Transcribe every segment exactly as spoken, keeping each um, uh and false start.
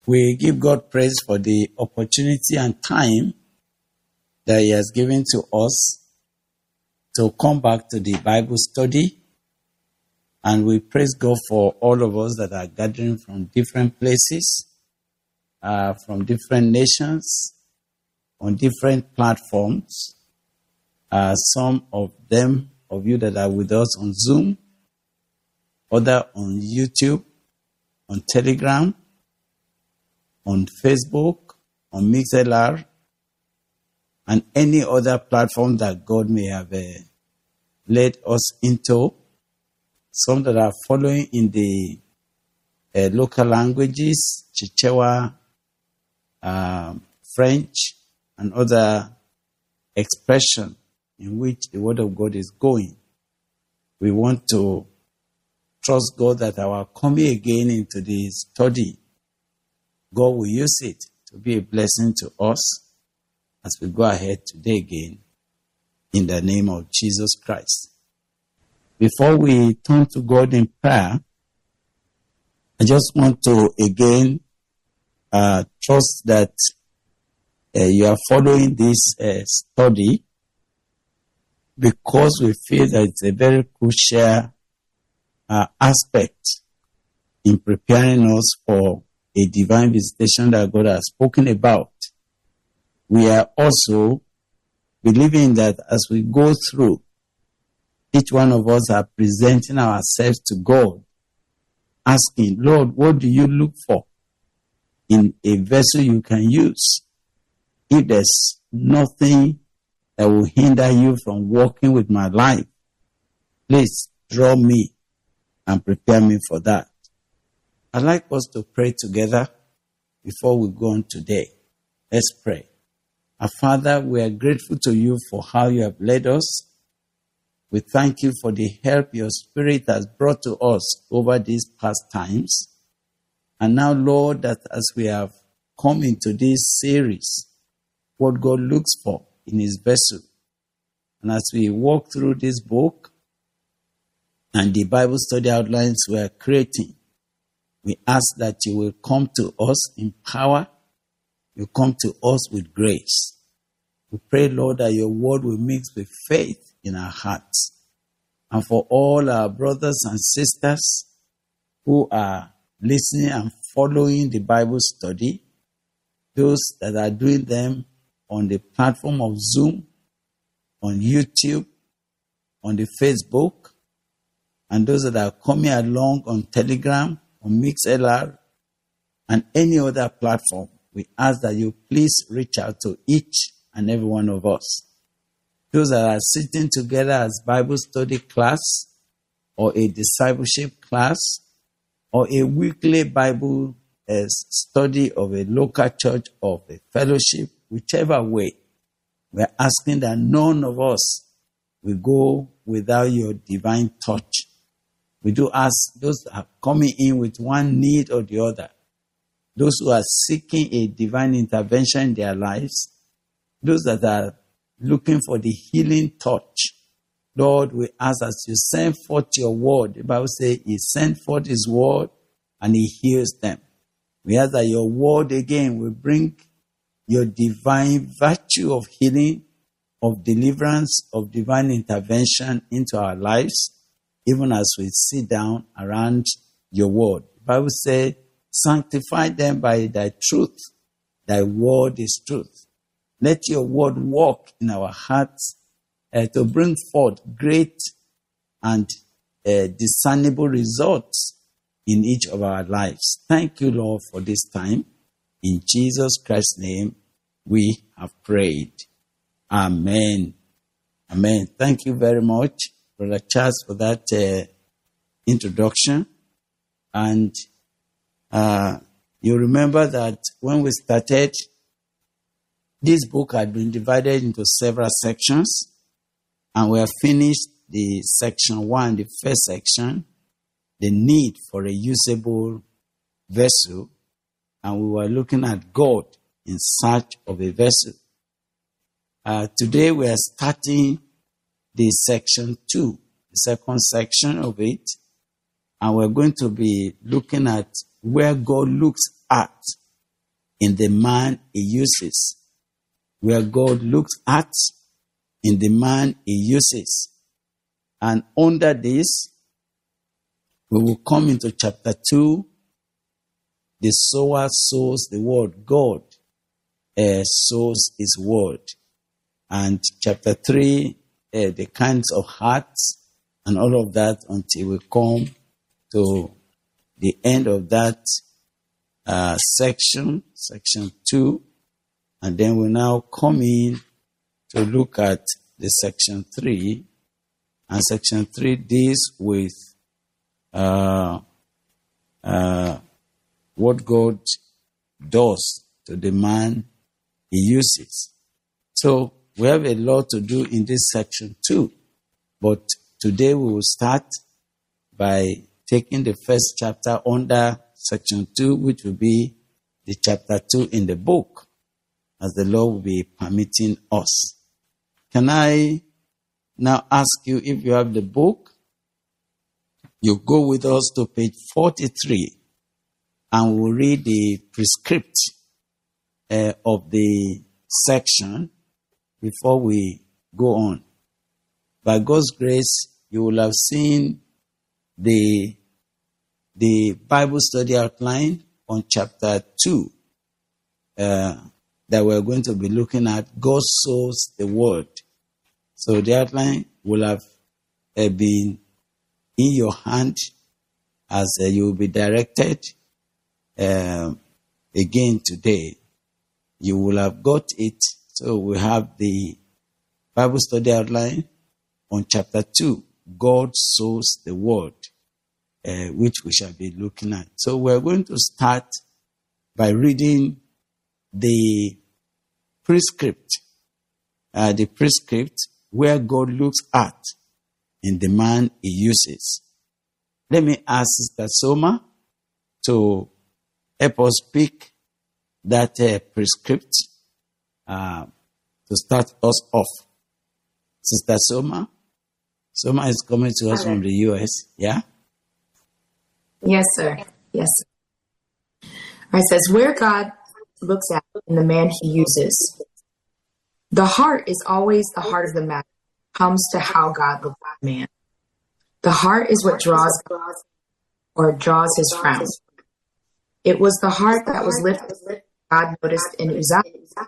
We give God praise for the opportunity and time that He has given to us to come back to the Bible study. And we praise God for all of us that are gathering from different places, uh, from different nations, on different platforms. Uh, some of them, of you that are with us on Zoom, other on YouTube, on Telegram, on Facebook, on MixLR, and any other platform that God may have uh, led us into. Some that are following in the uh, local languages, Chichewa, uh, French, and other expression in which the Word of God is going. We want to trust God that our coming again into the study, God will use it to be a blessing to us as we go ahead today again in the name of Jesus Christ. Before we turn to God in prayer, I just want to again uh, trust that uh, you are following this uh, study because we feel that it's a very crucial uh, aspect in preparing us for a divine visitation that God has spoken about. We are also believing that as we go through, each one of us are presenting ourselves to God, asking, Lord, what do you look for in a vessel you can use? If there's nothing that will hinder you from walking with my life, please draw me and prepare me for that. I'd like us to pray together before we go on today. Let's pray. Our Father, we are grateful to you for how you have led us. We thank you for the help your Spirit has brought to us over these past times. And now, Lord, that as we have come into this series, what God looks for in his vessel, and as we walk through this book and the Bible study outlines we are creating, we ask that you will come to us in power. You come to us with grace. We pray, Lord, that your word will mix with faith in our hearts. And for all our brothers and sisters who are listening and following the Bible study, those that are doing them on the platform of Zoom, on YouTube, on the Facebook, and those that are coming along on Telegram, on MixLR, and any other platform, we ask that you please reach out to each and every one of us. Those that are sitting together as Bible study class, or a discipleship class, or a weekly Bible uh, study of a local church, of a fellowship, whichever way, we are asking that none of us will go without your divine touch. We do ask those that are coming in with one need or the other, those who are seeking a divine intervention in their lives, those that are looking for the healing touch. Lord, we ask as you send forth your word. The Bible says he sent forth his word and he heals them. We ask that your word again will bring your divine virtue of healing, of deliverance, of divine intervention into our lives, even as we sit down around your word. The Bible says, sanctify them by thy truth. Thy word is truth. Let your word walk in our hearts uh, to bring forth great and uh, discernible results in each of our lives. Thank you, Lord, for this time. In Jesus Christ's name, we have prayed. Amen. Amen. Thank you very much, Brother Charles, for that uh, introduction. And uh, you remember that when we started, this book had been divided into several sections, and we have finished the section one, the first section, the need for a usable vessel, and we were looking at God in search of a vessel. Uh, today we are starting the section two, the second section of it, and we're going to be looking at where God looks at in the man he uses. Where God looks at in the man he uses. And under this, we will come into chapter two. The sower sows the word. God uh, sows his word. And chapter three, uh, the kinds of hearts and all of that until we come to the end of that uh, section, section two. And then we now come in to look at the section three. And section three deals with uh, uh, what God does to the man he uses. So we have a lot to do in this section too. But today we will start by taking the first chapter under section two, which will be the chapter two in the book, as the Lord will be permitting us. Can I now ask you, if you have the book, you go with us to page forty-three, and we'll read the prescript uh, of the section before we go on. By God's grace, you will have seen the, the Bible study outline on chapter two uh, that we're going to be looking at. God sows the word. So the outline will have uh, been in your hand as uh, you will be directed uh, again today. You will have got it. So we have the Bible study outline on chapter two. God sows the word, uh, which we shall be looking at. So we're going to start by reading the prescript, uh, the prescript where God looks at in the man he uses. Let me ask Sister Soma to help us pick that uh, prescript uh, to start us off. Sister Soma? Soma is coming to us from the U S, yeah? Yes, sir. Yes, sir. All right, it says, where God looks at in the man he uses. The heart is always the heart of the matter. Comes to how God looks at man. The heart is what draws or draws his frown. It was the heart that was lifted, God noticed in Uzziah,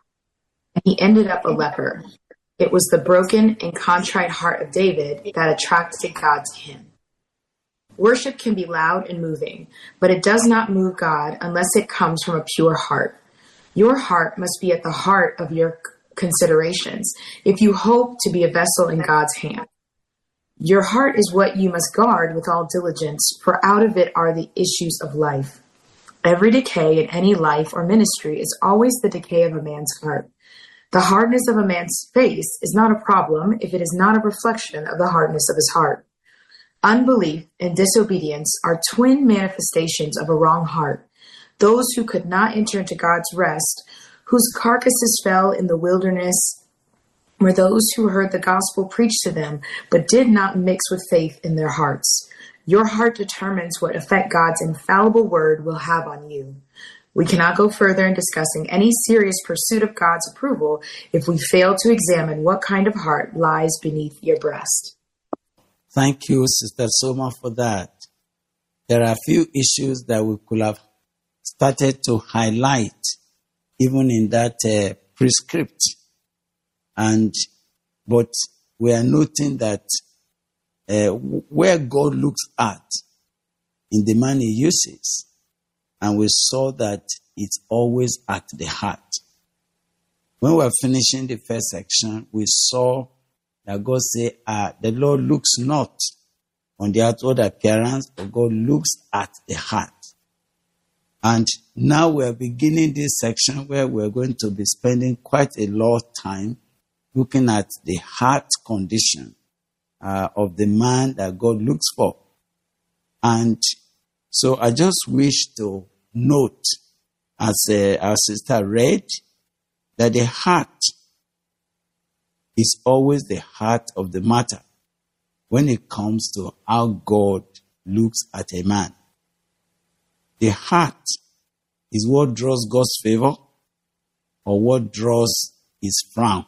and he ended up a leper. It was the broken and contrite heart of David that attracted God to him. Worship can be loud and moving, but it does not move God unless it comes from a pure heart. Your heart must be at the heart of your considerations if you hope to be a vessel in God's hand. Your heart is what you must guard with all diligence, for out of it are the issues of life. Every decay in any life or ministry is always the decay of a man's heart. The hardness of a man's face is not a problem if it is not a reflection of the hardness of his heart. Unbelief and disobedience are twin manifestations of a wrong heart. Those who could not enter into God's rest, whose carcasses fell in the wilderness, were those who heard the gospel preached to them, but did not mix with faith in their hearts. Your heart determines what effect God's infallible word will have on you. We cannot go further in discussing any serious pursuit of God's approval if we fail to examine what kind of heart lies beneath your breast. Thank you, Sister Soma, for that. There are a few issues that we could have started to highlight even in that uh, prescript. And, but we are noting that uh, where God looks at in the man he uses, and we saw that it's always at the heart. When we were finishing the first section, we saw that God said, uh, the Lord looks not on the outward appearance, but God looks at the heart. And now we're beginning this section where we're going to be spending quite a lot of time looking at the heart condition uh, of the man that God looks for. And so I just wish to note, as uh, our sister read, that the heart is always the heart of the matter when it comes to how God looks at a man. The heart is what draws God's favor or what draws his frown.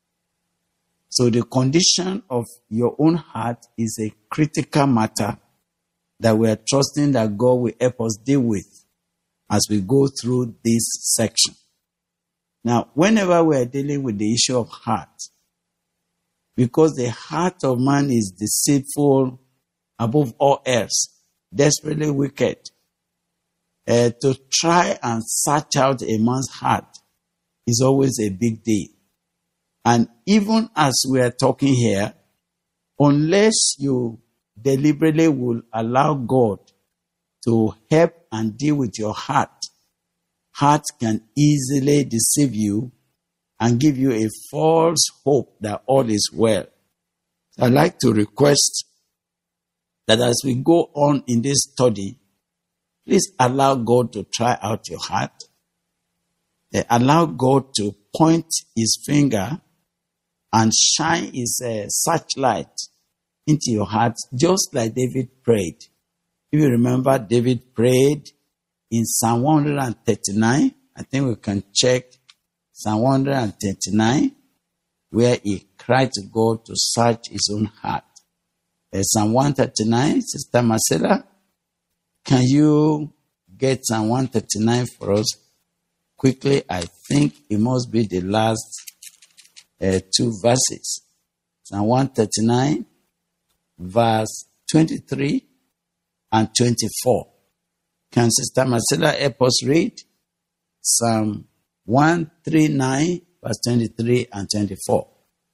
So the condition of your own heart is a critical matter that we are trusting that God will help us deal with as we go through this section. Now, whenever we are dealing with the issue of heart, because the heart of man is deceitful above all else, desperately wicked, uh, to try and search out a man's heart is always a big deal. And even as we are talking here, unless you deliberately will allow God to help and deal with your heart, heart can easily deceive you and give you a false hope that all is well. I'd like to request that as we go on in this study, please allow God to try out your heart. Allow God to point his finger and shine his uh, searchlight into your heart, just like David prayed. If you remember, David prayed in Psalm one thirty-nine. I think we can check Psalm one thirty-nine, where he cried to God to search his own heart. Uh, Psalm one thirty-nine, Sister Marcella, can you get Psalm one thirty-nine for us quickly? I think it must be the last uh, two verses. Psalm one thirty-nine, verse twenty-three and twenty-four. Can Sister Marcella help us read Psalm one thirty-nine, verse twenty-three and twenty-four?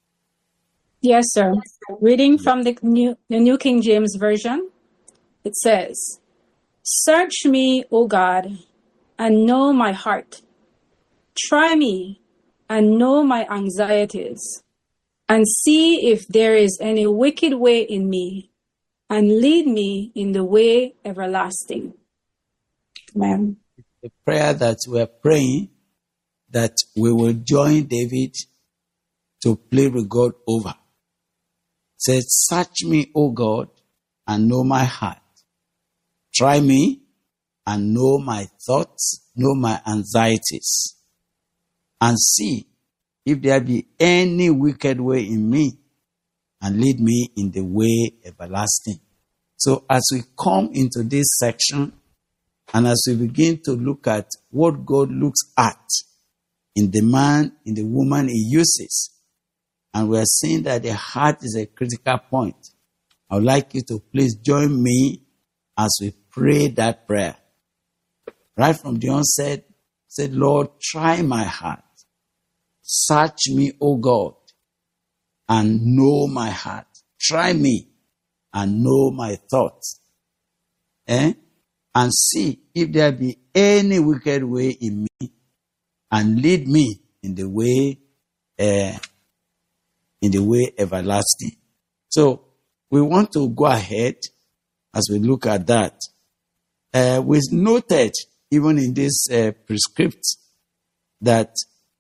Yes, sir. Reading from the New, the New King James Version, it says, "Search me, O God, and know my heart. Try me and know my anxieties, and see if there is any wicked way in me, and lead me in the way everlasting." Amen. The prayer that we're praying, that we will join David to plead with God over. It says, "Search me, O God, and know my heart. Try me and know my thoughts, know my anxieties, and see if there be any wicked way in me, and lead me in the way everlasting." So as we come into this section, and as we begin to look at what God looks at in the man, in the woman he uses, and we are seeing that the heart is a critical point, I would like you to please join me as we pray that prayer. Right from the onset, said, "Lord, try my heart. Search me, O God, and know my heart. Try me and know my thoughts. Eh? And see if there be any wicked way in me, and lead me in the way, uh, in the way everlasting." So we want to go ahead as we look at that. Uh, we noted even in this uh, prescript that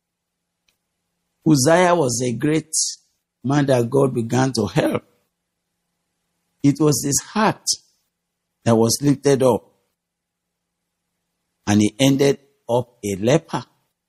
Uzziah was a great man that God began to help. It was his heart that was lifted up, and he ended up a leper.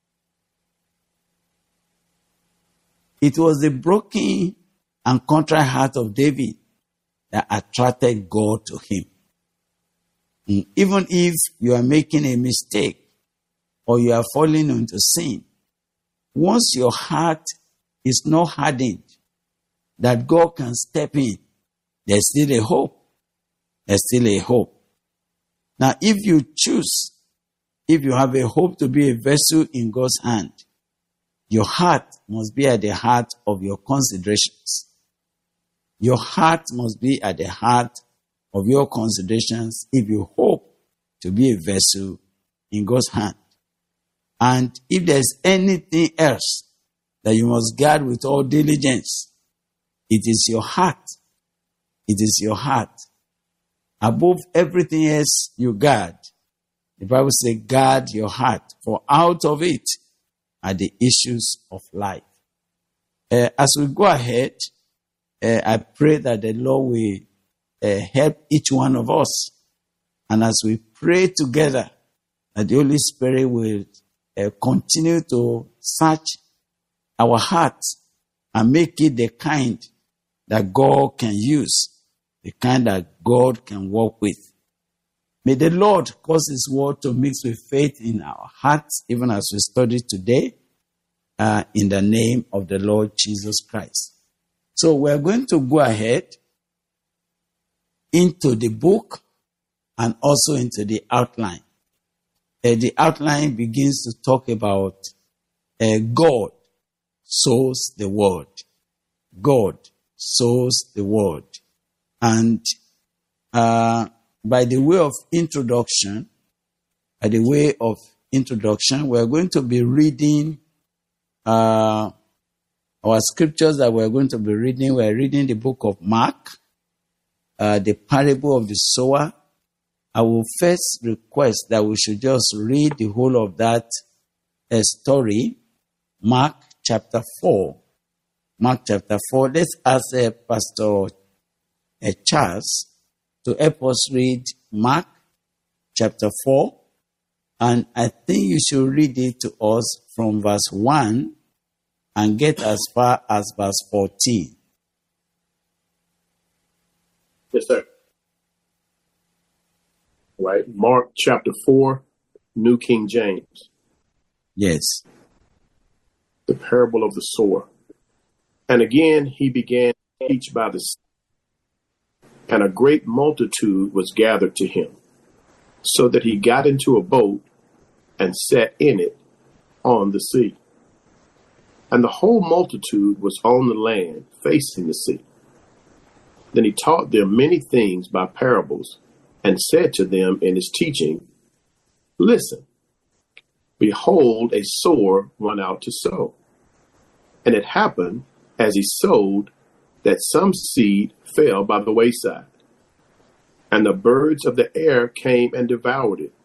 It was the broken and contrite heart of David that attracted God to him. And even if you are making a mistake or you are falling into sin, once your heart is not hardened, that God can step in, there's still a hope. There's still a hope. Now, if you choose, if you have a hope to be a vessel in God's hand, your heart must be at the heart of your considerations. Your heart must be at the heart of your considerations if you hope to be a vessel in God's hand. And if there's anything else that you must guard with all diligence, it is your heart. It is your heart. Above everything else you guard, the Bible says, guard your heart, for out of it are the issues of life. Uh, as we go ahead, uh, I pray that the Lord will uh, help each one of us. And as we pray together, that the Holy Spirit will uh, continue to search our hearts and make it the kind that God can use, the kind that God can work with. May the Lord cause His word to mix with faith in our hearts, even as we study today, uh, in the name of the Lord Jesus Christ. So we're going to go ahead into the book and also into the outline. Uh, the outline begins to talk about uh, God sows the word. God sows the word. And uh, by the way of introduction, by the way of introduction, we're going to be reading uh, our scriptures that we're going to be reading. We're reading the book of Mark, uh, the parable of the sower. I will first request that we should just read the whole of that uh, story, Mark chapter four. Mark chapter four. Let's ask uh, Pastor uh, Charles to help us read Mark chapter four. And I think you should read it to us from verse one and get as far as verse fourteen. Yes, sir. Right. Mark chapter four, New King James. Yes. The parable of the sower. And again, he began to teach by the sea, and a great multitude was gathered to him, so that he got into a boat and sat in it on the sea. And the whole multitude was on the land facing the sea. Then he taught them many things by parables, and said to them in his teaching, Listen, behold, a sower went out to sow. And it happened, as he sowed, that some seed fell by the wayside, and the birds of the air came and devoured it.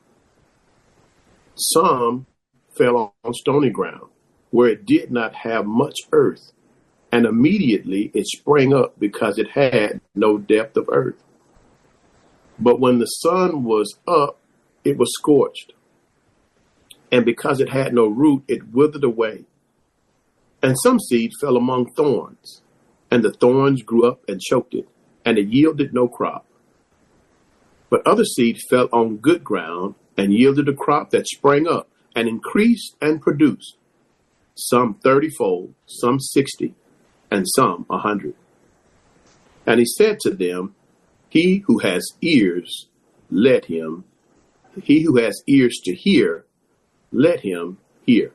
Some fell on stony ground, where it did not have much earth, and immediately it sprang up because it had no depth of earth. But when the sun was up, it was scorched, and because it had no root, it withered away. And some seed fell among thorns, and the thorns grew up and choked it, and it yielded no crop. But other seed fell on good ground, and yielded a crop that sprang up, and increased and produced, some thirtyfold, some sixty, and some a hundred. And he said to them, He who has ears, let him, he who has ears to hear, let him hear.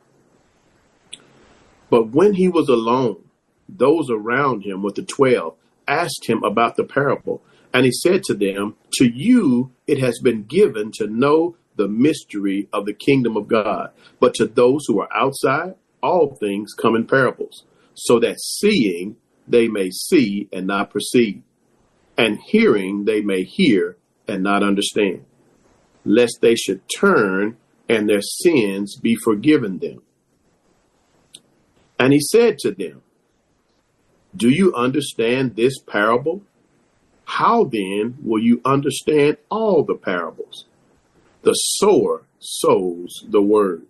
But when he was alone, those around him with the twelve asked him about the parable. And he said to them, To you it has been given to know the mystery of the kingdom of God. But to those who are outside, all things come in parables, so that seeing they may see and not perceive, and hearing they may hear and not understand, lest they should turn and their sins be forgiven them. And he said to them, Do you understand this parable? How then will you understand all the parables? The sower sows the word.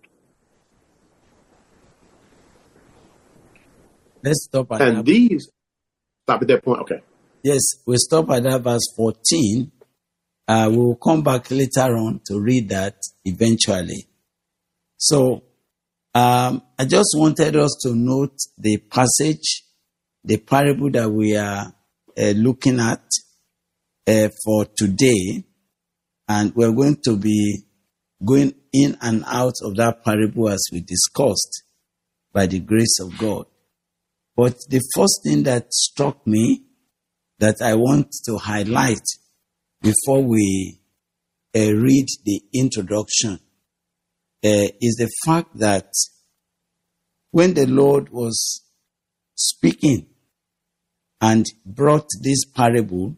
Let's stop at And that. these, stop at that point, okay. Yes, we stop at that verse fourteen. Uh, we will come back later on to read that eventually. So, um, I just wanted us to note the passage, the parable that we are uh, looking at uh, for today. And we're going to be going in and out of that parable as we discussed by the grace of God. But the first thing that struck me that I want to highlight before we uh, read the introduction uh, is the fact that when the Lord was speaking and brought this parable,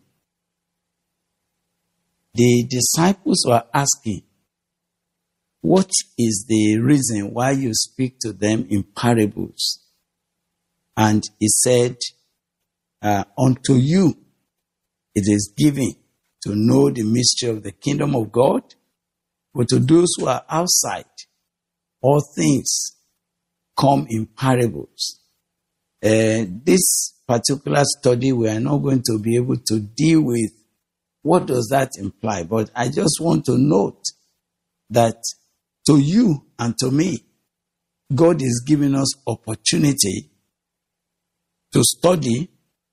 the disciples were asking, what is the reason why you speak to them in parables? And he said, uh, unto you it is given to know the mystery of the kingdom of God, But to those who are outside, all things come in parables. Uh, this particular study, we are not going to be able to deal with what does that imply. But I just want to note that to you and to me, God is giving us opportunity to study,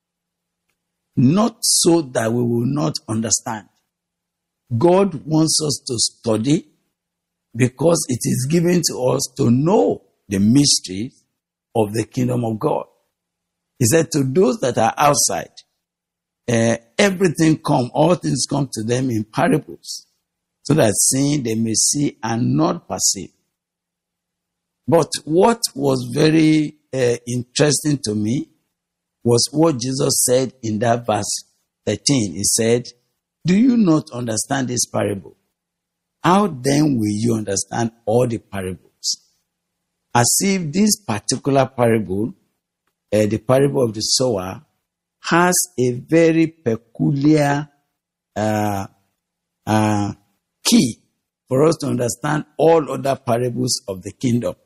not so that we will not understand. God wants us to study because it is given to us to know the mysteries of the kingdom of God. He said to those that are outside, uh, everything come, all things come to them in parables, so that seeing they may see and not perceive. But what was very uh, interesting to me was what Jesus said in that verse thirteen. He said, do you not understand this parable? How then will you understand all the parables? As if this particular parable, uh, the parable of the sower, has a very peculiar uh, uh, key for us to understand all other parables of the kingdom.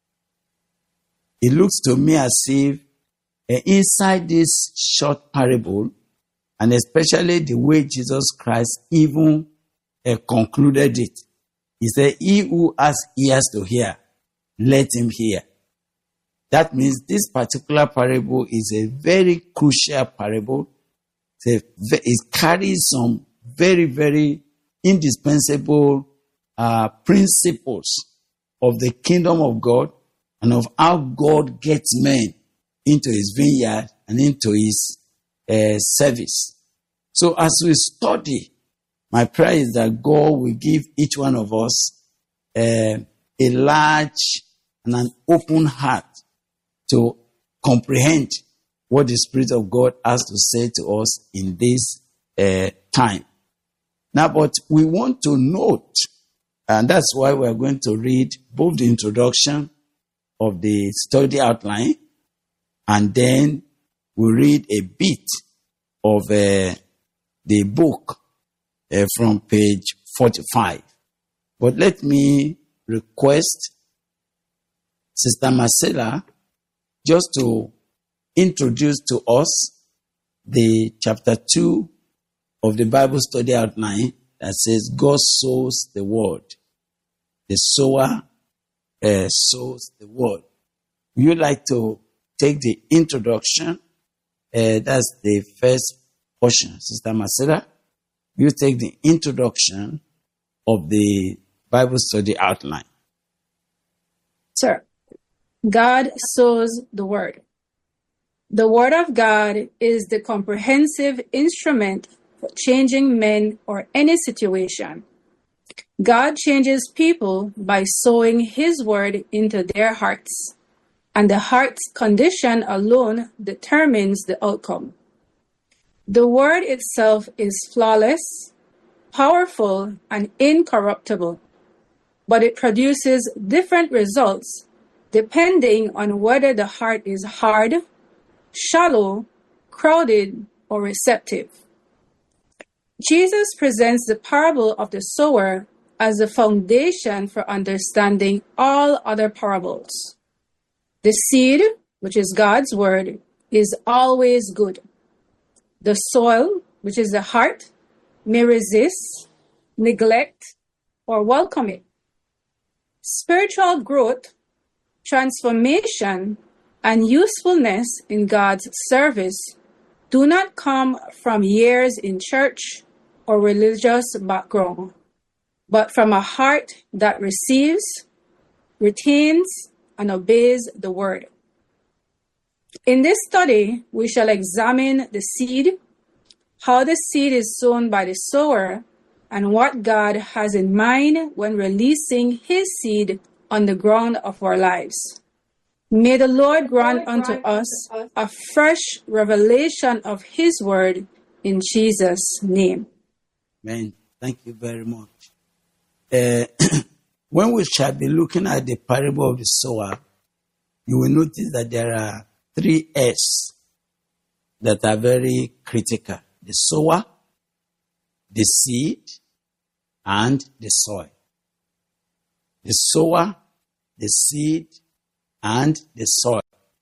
It looks to me as if uh, inside this short parable, and especially the way Jesus Christ even uh, concluded it, he said, he who has ears to hear, let him hear. That means this particular parable is a very crucial parable. It carries some very, very indispensable uh, principles of the kingdom of God and of how God gets men into his vineyard and into his uh, service. So as we study, my prayer is that God will give each one of us uh, a large and an open heart to comprehend what the Spirit of God has to say to us in this uh, time. Now, but we want to note, and that's why we're going to read both the introduction of the study outline, and then we read a bit of uh, the book uh, from page forty-five. But let me request Sister Marcella just to introduce to us the chapter two of the Bible study outline that says, God sows the word. The sower uh, sows the word. Would you like to take the introduction? Uh, that's the first portion. Sister Marcella, you take the introduction of the Bible study outline. Sir, God sows the word. The word of God is the comprehensive instrument for changing men or any situation. God changes people by sowing his word into their hearts, and the heart's condition alone determines the outcome. The word itself is flawless, powerful, and incorruptible, but it produces different results depending on whether the heart is hard, shallow, crowded, or receptive. Jesus presents the parable of the sower as the foundation for understanding all other parables. The seed, which is God's word, is always good. The soil, which is the heart, may resist, neglect, or welcome it. Spiritual growth, transformation, and usefulness in God's service do not come from years in church or religious background, but from a heart that receives, retains, and obeys the word. In this study, we shall examine the seed, how the seed is sown by the sower, and what God has in mind when releasing his seed on the ground of our lives. May the Lord grant unto us a fresh revelation of his word in Jesus' name. Amen. Thank you very much. Uh, when we shall be looking at the parable of the sower, you will notice that there are three S that are very critical. The sower, the seed, and the soil. the sower, the seed, and the soil.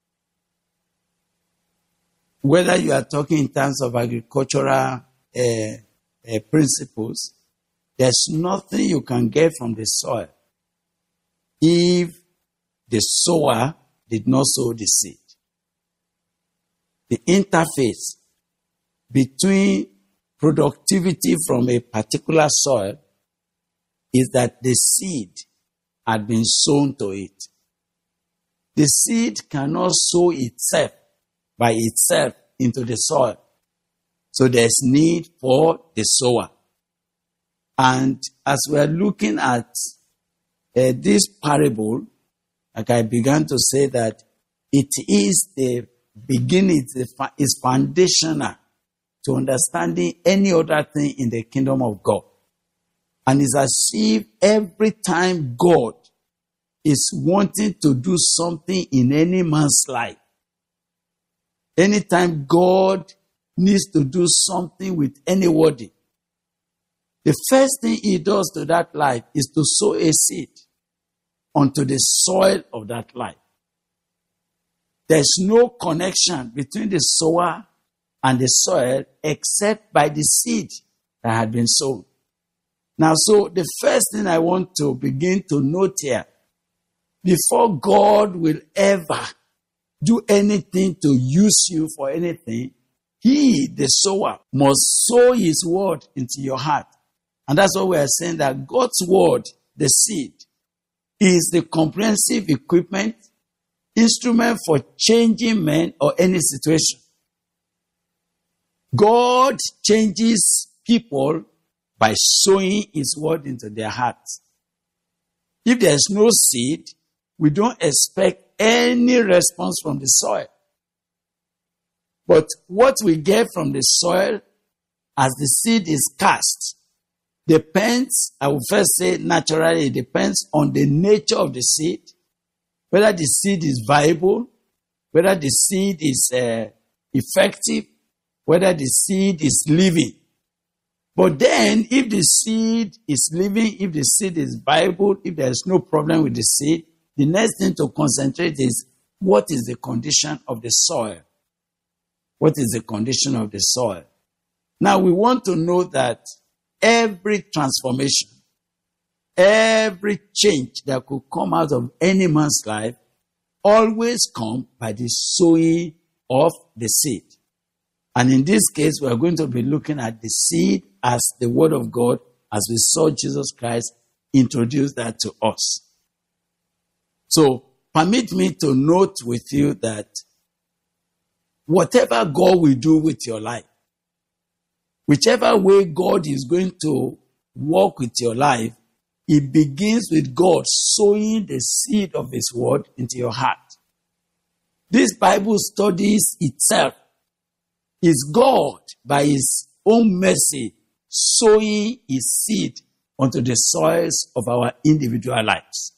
Whether you are talking in terms of agricultural uh, uh, principles, there's nothing you can get from the soil if the sower did not sow the seed. The interface between productivity from a particular soil is that the seed had been sown to it. The seed cannot sow itself by itself into the soil. So there's need for the sower. And as we are looking at uh, this parable, like I began to say that it is the beginning, it's foundational to understanding any other thing in the kingdom of God. And it's as if every time God is wanting to do something in any man's life, anytime God needs to do something with anybody, the first thing he does to that life is to sow a seed onto the soil of that life. There's no connection between the sower and the soil except by the seed that had been sown. Now, so the first thing I want to begin to note here, before God will ever do anything to use you for anything, he, the sower, must sow his word into your heart. And that's what we are saying, that God's word, the seed, is the comprehensive equipment, instrument for changing men or any situation. God changes people by sowing his word into their hearts. If there's no seed, we don't expect any response from the soil. But what we get from the soil as the seed is cast depends, I will first say naturally, it depends on the nature of the seed, whether the seed is viable, whether the seed is uh, effective, whether the seed is living. But then, if the seed is living, if the seed is viable, if there is no problem with the seed, the next thing to concentrate is, what is the condition of the soil? What is the condition of the soil? Now, we want to know that every transformation, every change that could come out of any man's life always come by the sowing of the seed. And in this case, we are going to be looking at the seed as the word of God, as we saw Jesus Christ introduce that to us. So, permit me to note with you that whatever God will do with your life, whichever way God is going to work with your life, it begins with God sowing the seed of his word into your heart. This Bible studies itself is God, by his own mercy, sowing his seed onto the soils of our individual lives.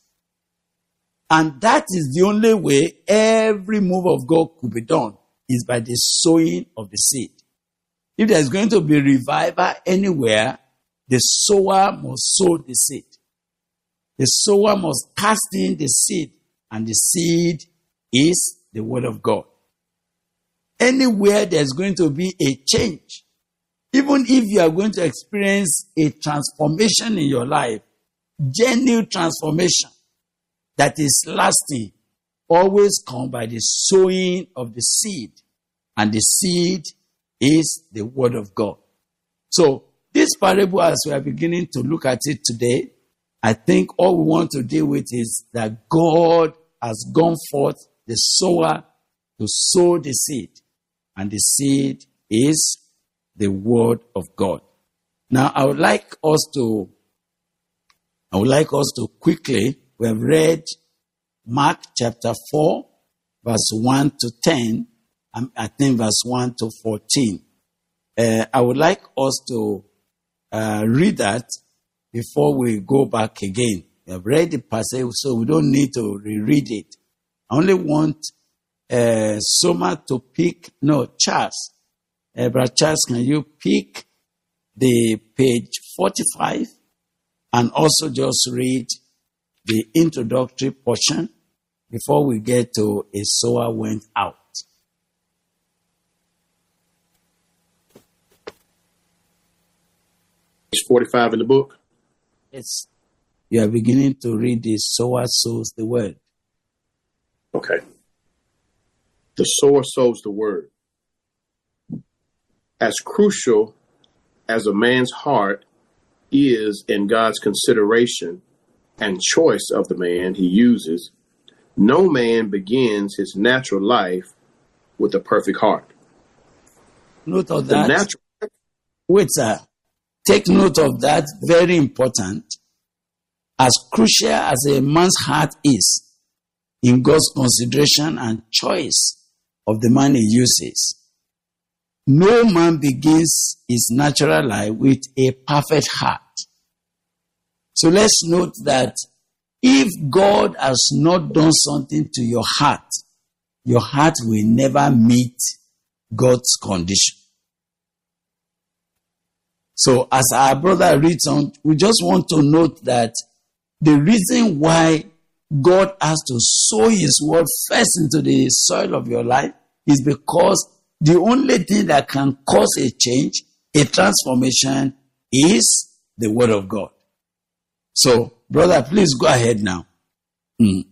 And that is the only way every move of God could be done, is by the sowing of the seed. If there's going to be revival anywhere, the sower must sow the seed. The sower must cast in the seed, and the seed is the word of God. Anywhere there's going to be a change, even if you are going to experience a transformation in your life, genuine transformation that is lasting, always come by the sowing of the seed, and the seed is the word of God. So, this parable, as we are beginning to look at it today, I think all we want to deal with is that God has gone forth, the sower, to sow the seed, and the seed is the word of God. Now, I would like us to, I would like us to quickly, we have read Mark chapter four, verse one to ten, and I think verse one to fourteen. Uh, I would like us to uh, read that before we go back again. We have read the passage, so we don't need to reread it. I only want uh, Soma to pick, no, Charles. Uh, Brother Charles, can you pick the page forty-five and also just read the introductory portion before we get to a sower went out. Page forty-five in the book. Yes. You are beginning to read the sower sows the word. Okay. The sower sows the word. As crucial as a man's heart is in God's consideration and choice of the man he uses, no man begins his natural life with a perfect heart. Note of The that. natural Wait, sir. Take note of that. Very important. As crucial as a man's heart is in God's consideration and choice of the man he uses, no man begins his natural life with a perfect heart. So let's note that if God has not done something to your heart, your heart will never meet God's condition. So as our brother reads on, we just want to note that the reason why God has to sow his word first into the soil of your life is because the only thing that can cause a change, a transformation, is the word of God. So, brother, please go ahead now. Mm.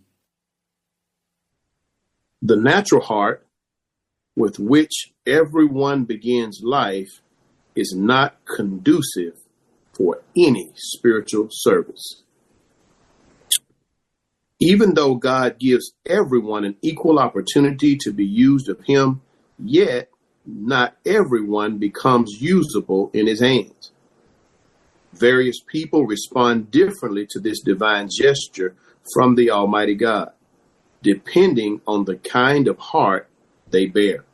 The natural heart with which everyone begins life is not conducive for any spiritual service. Even though God gives everyone an equal opportunity to be used of him, yet not everyone becomes usable in his hands. Various people respond differently to this divine gesture from the Almighty God, depending on the kind of heart they bear.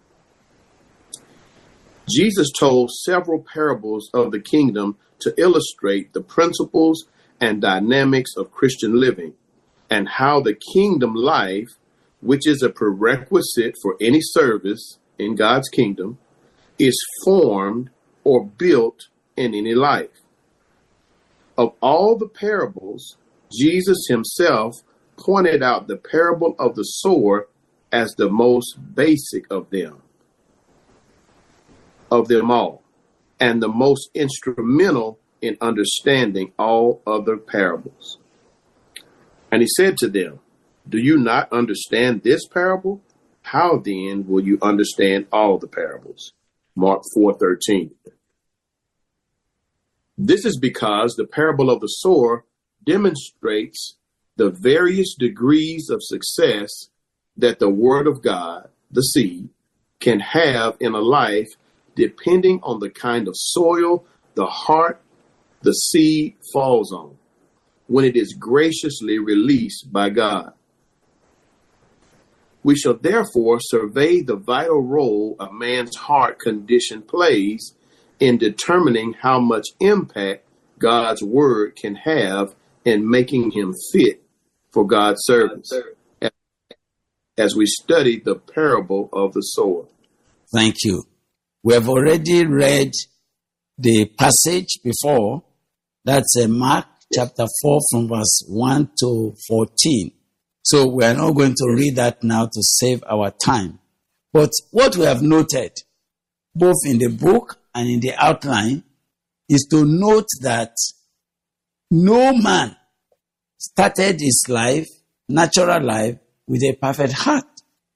Jesus told several parables of the kingdom to illustrate the principles and dynamics of Christian living and how the kingdom life, which is a prerequisite for any service in God's kingdom, is formed or built in any life. Of all the parables, Jesus himself pointed out the parable of the sower as the most basic of them, of them all, and the most instrumental in understanding all other parables. And he said to them, "Do you not understand this parable? How then will you understand all the parables?" Mark four thirteen. This is because the parable of the sower demonstrates the various degrees of success that the word of God, the seed, can have in a life depending on the kind of soil, the heart, the seed falls on when it is graciously released by God. We shall therefore survey the vital role a man's heart condition plays in determining how much impact God's word can have in making him fit for God's service, as we study the parable of the sower. Thank you. We have already read the passage before. That's uh, Mark chapter four from verse one to fourteen. So we are not going to read that now to save our time. But what we have noted, both in the book and in the outline, is to note that no man started his life, natural life, with a perfect heart.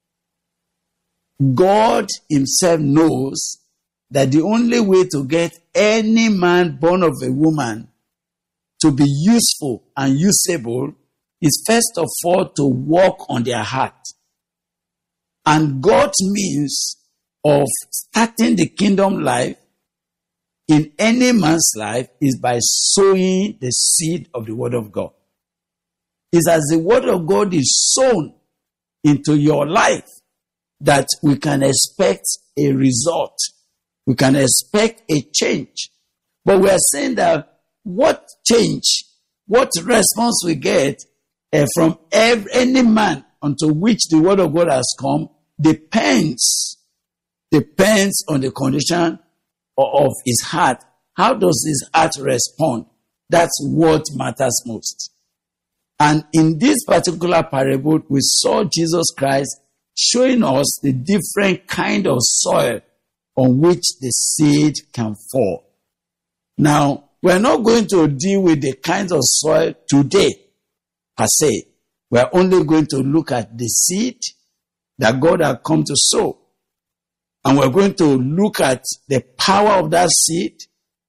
God himself knows that the only way to get any man born of a woman to be useful and usable is first of all to work on their heart. And God's means of starting the kingdom life in any man's life is by sowing the seed of the word of God. It's as the word of God is sown into your life that we can expect a result. We can expect a change. But we are saying that what change, what response we get uh, from every, any man unto which the word of God has come depends, depends on the condition of, of his heart. How does his heart respond? That's what matters most. And in this particular parable, we saw Jesus Christ showing us the different kind of soil on which the seed can fall. Now, we're not going to deal with the kinds of soil today, per se. We're only going to look at the seed that God has come to sow. And we're going to look at the power of that seed,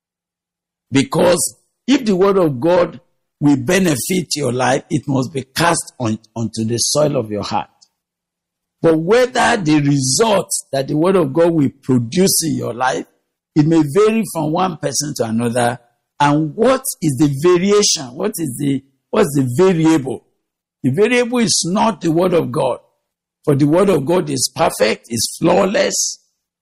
because if the word of God will benefit your life, it must be cast on, onto the soil of your heart. But whether the results that the word of God will produce in your life, it may vary from one person to another. And what is the variation? What is the, what's the variable? The variable is not the word of God. For the word of God is perfect, is flawless,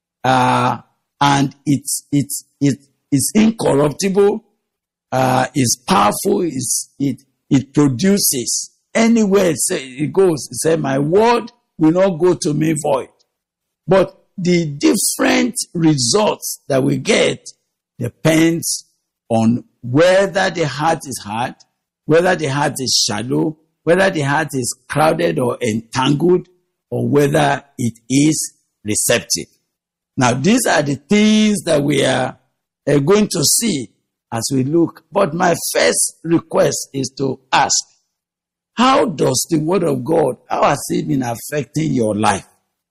uh, and it's, it's, it's, it's incorruptible, uh, is powerful, is, it, it produces. Anywhere it, say, it goes, it says, my word will not go to me void. But the different results that we get depends on whether the heart is hard, whether the heart is shallow, whether the heart is crowded or entangled, or whether it is receptive. Now, these are the things that we are uh, going to see as we look. But my first request is to ask, how does the word of God, how has it been affecting your life?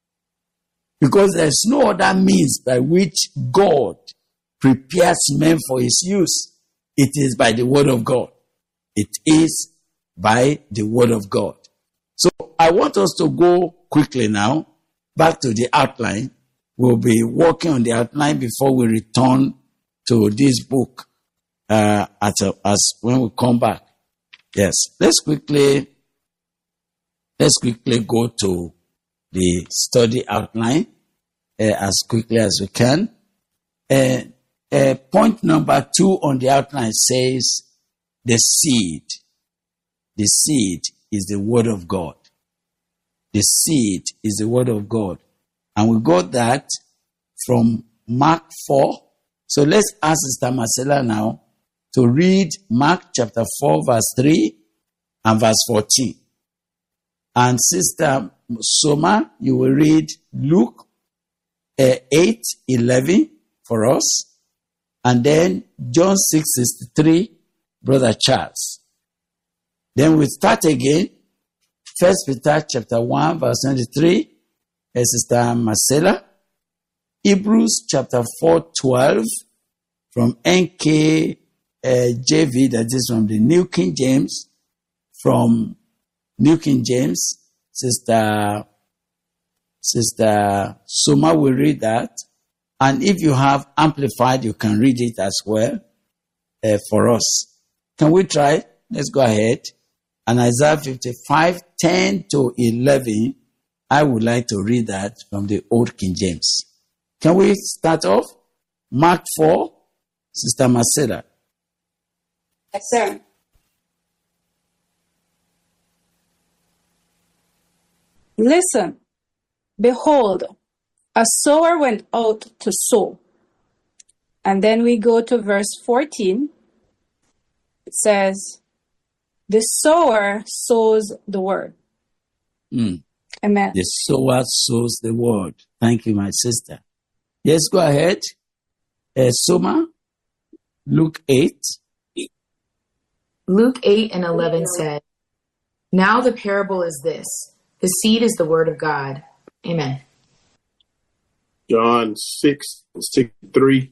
Because there's no other means by which God prepares men for his use. It is by the word of God. It is by the word of God. So I want us to go quickly now back to the outline. We'll be working on the outline before we return to this book uh, at a, as when we come back. Yes, let's quickly let's quickly go to the study outline uh, as quickly as we can. Uh, uh, point number two on the outline says the seed. The seed is the word of God. The seed is the word of God. And we got that from Mark four. So let's ask Sister Marcella now to read Mark chapter four, verse three and verse fourteen. And Sister Soma, you will read Luke uh, eight, eleven for us. And then John six, sixty-three, Brother Charles. Then we start again. First Peter chapter one, verse twenty-three, uh, Sister Marcella. Hebrews chapter four, twelve, from N K uh, J V, that is from the New King James. From New King James, Sister, Sister Soma will read that. And if you have Amplified, you can read it as well uh, for us. Can we try? Let's go ahead. And Isaiah fifty-five, ten to eleven, I would like to read that from the Old King James. Can we start off? Mark four, Sister Marcella. Yes, sir. Listen, behold, a sower went out to sow. And then we go to verse fourteen. It says, the sower sows the word. Mm. Amen. The sower sows the word. Thank you, my sister. Yes, go ahead. Uh, Soma, Luke eight. Luke eight and eleven said, now the parable is this. The seed is the word of God. Amen. John six, sixty-three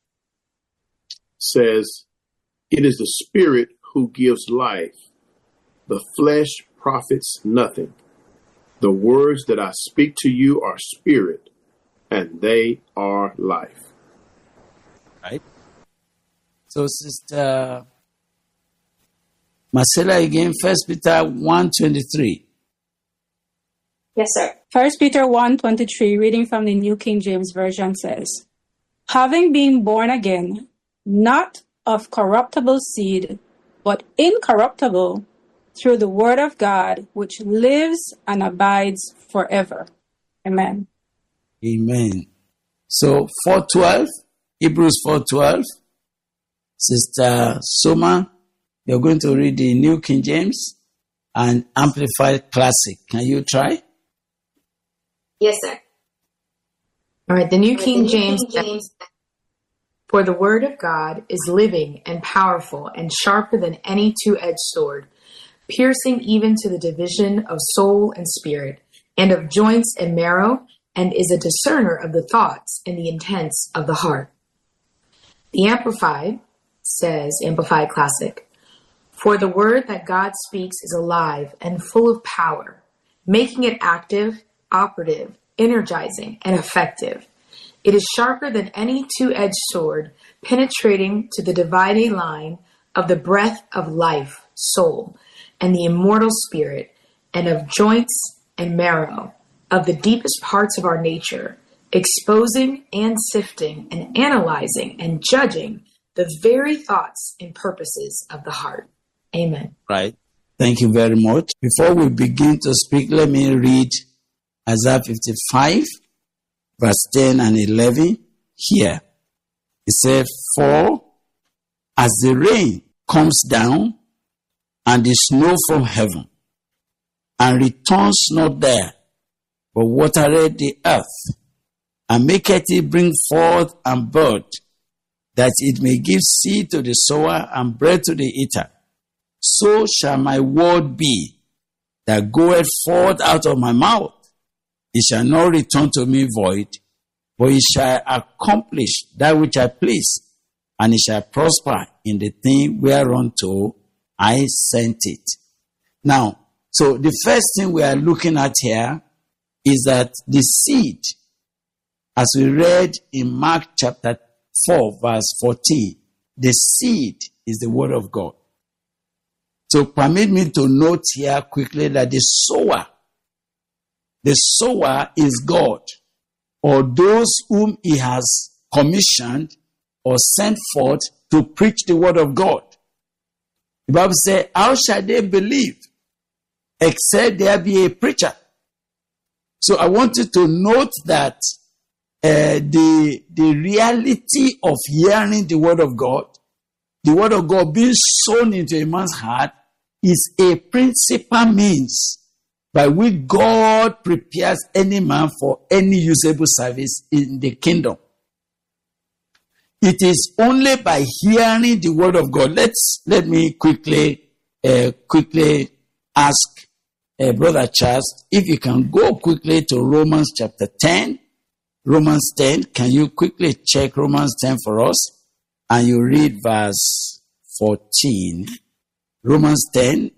says, it is the spirit who gives life. The flesh profits nothing. The words that I speak to you are spirit, and they are life. Right. So, Sister Marcella again, First Peter one twenty-three. Yes, sir. First Peter one twenty-three, reading from the New King James Version, says, having been born again, not of corruptible seed, but incorruptible, through the word of God, which lives and abides forever. Amen. Amen. So four twelve, Hebrews four twelve. Sister Soma, you're going to read the New King James. and Amplified Classic. Can you try? Yes, sir. All right, the New King James. James. For the word of God is living and powerful and sharper than any two-edged sword, piercing even to the division of soul and spirit, and of joints and marrow, and is a discerner of the thoughts and the intents of the heart. The Amplified says, Amplified Classic, for the word that God speaks is alive and full of power, making it active, operative, energizing, and effective. It is sharper than any two-edged sword, penetrating to the dividing line of the breath of life, soul, and the immortal spirit, and of joints and marrow, of the deepest parts of our nature, exposing and sifting and analyzing and judging the very thoughts and purposes of the heart. Amen. Right. Thank you very much. Before we begin to speak, let me read Isaiah fifty-five. Verse ten and eleven here. It says, for as the rain comes down and the snow from heaven and returns not there, but watereth the earth and maketh it bring forth and bud, that it may give seed to the sower and bread to the eater, so shall my word be that goeth forth out of my mouth. It shall not return to me void, but it shall accomplish that which I please, and it shall prosper in the thing whereunto I sent it. Now, so the first thing we are looking at here is that the seed, as we read in Mark chapter four, verse fourteen, the seed is the word of God. So permit me to note here quickly that the sower, the sower is God, or those whom he has commissioned or sent forth to preach the word of God. The Bible says, how shall they believe except there be a preacher? So I want you to note that uh, the, the reality of hearing the word of God, the word of God being sown into a man's heart, is a principal means by which God prepares any man for any usable service in the kingdom. It is only by hearing the word of God. Let's let me quickly, uh, quickly ask uh, Brother Charles if you can go quickly to Romans chapter ten. Romans ten. Can you quickly check Romans ten for us? And you read verse fourteen. Romans ten.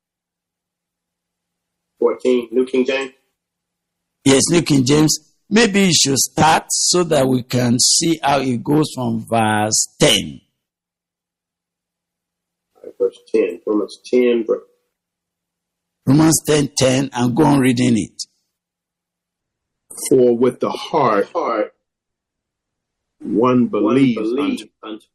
fourteen, New King James? Yes, New King James. Maybe you should start so that we can see how it goes from verse ten. All right, verse ten. Romans ten. Verse... Romans ten, ten, and go on reading it. For with the heart, heart one believes, one believes unto, unto,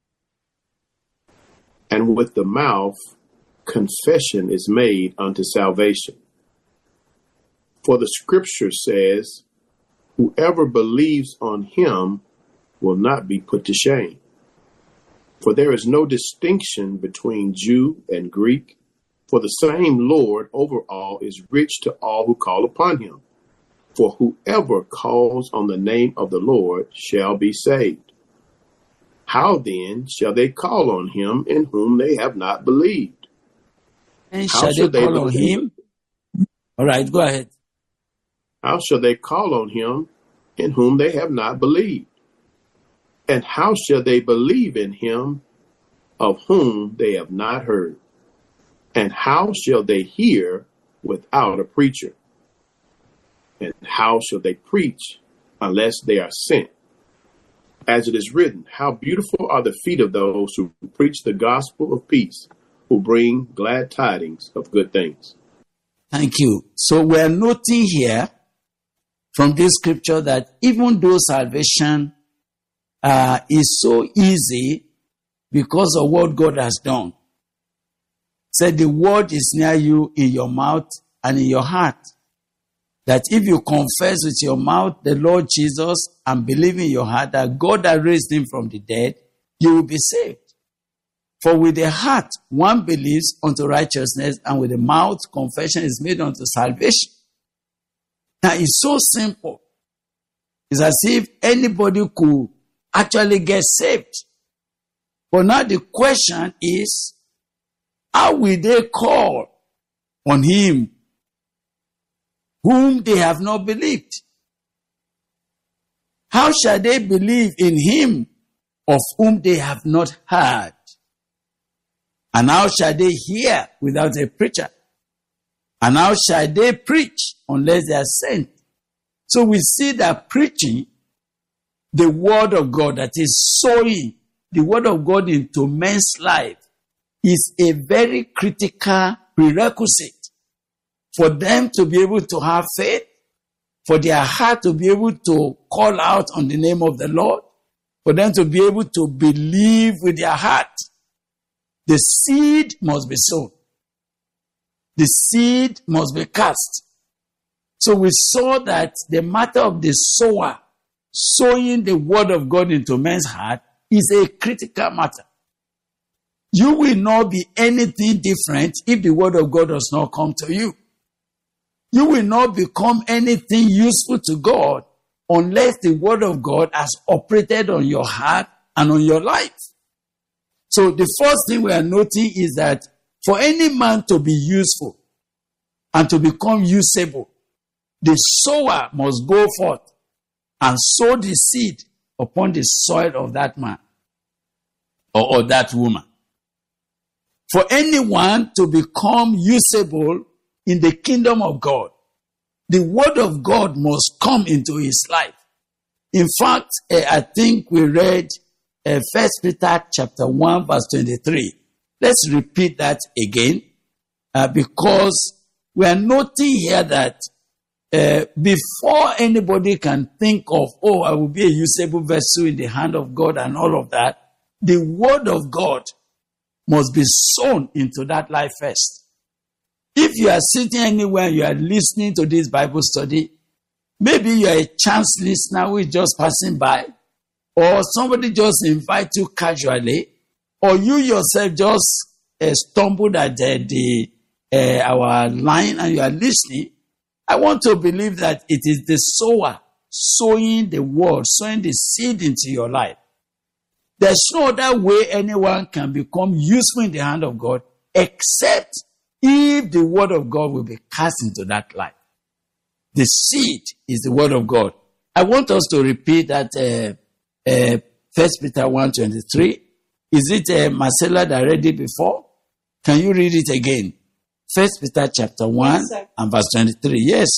and with the mouth confession is made unto salvation. For the scripture says, whoever believes on him will not be put to shame. For there is no distinction between Jew and Greek, for the same Lord over all is rich to all who call upon him. For whoever calls on the name of the Lord shall be saved. How then shall they call on him in whom they have not believed? And shall they, they call on him? All right, go ahead. How shall they call on him in whom they have not believed? And how shall they believe in him of whom they have not heard? And how shall they hear without a preacher? And how shall they preach unless they are sent? As it is written, how beautiful are the feet of those who preach the gospel of peace, who bring glad tidings of good things. Thank you. So we're noting here from this scripture that even though salvation uh, is so easy because of what God has done, said the word is near you in your mouth and in your heart. That if you confess with your mouth the Lord Jesus and believe in your heart that God has raised him from the dead, you will be saved. For with the heart one believes unto righteousness, and with the mouth confession is made unto salvation. Now it's so simple. It's as if anybody could actually get saved. But now the question is, how will they call on him whom they have not believed? How shall they believe in him of whom they have not heard? And how shall they hear without a preacher? And how shall they preach unless they are sent? So we see that preaching the word of God, that is sowing the word of God into men's life, is a very critical prerequisite for them to be able to have faith, for their heart to be able to call out on the name of the Lord, for them to be able to believe with their heart. The seed must be sown. The seed must be cast. So we saw that the matter of the sower sowing the word of God into men's heart is a critical matter. You will not be anything different if the word of God does not come to you. You will not become anything useful to God unless the word of God has operated on your heart and on your life. So the first thing we are noting is that for any man to be useful and to become usable, the sower must go forth and sow the seed upon the soil of that man or, or that woman. For anyone to become usable in the kingdom of God, the word of God must come into his life. In fact, uh, I think we read uh, First Peter chapter one, verse twenty-three. Let's repeat that again, uh, because we are noting here that uh, before anybody can think of, oh, I will be a usable vessel in the hand of God and all of that, the word of God must be sown into that life first. If you are sitting anywhere and you are listening to this Bible study, maybe you are a chance listener who is just passing by, or somebody just invite you casually, or you yourself just uh, stumbled at uh, the uh, our line and you are listening. I want to believe that it is the sower sowing the word, sowing the seed into your life. There's no other way anyone can become useful in the hand of God except if the word of God will be cast into that life. The seed is the word of God. I want us to repeat that uh, uh, First Peter one twenty-three. Is it uh, Marcella that read it before? Can you read it again? First Peter chapter one yes, and verse twenty-three. Yes.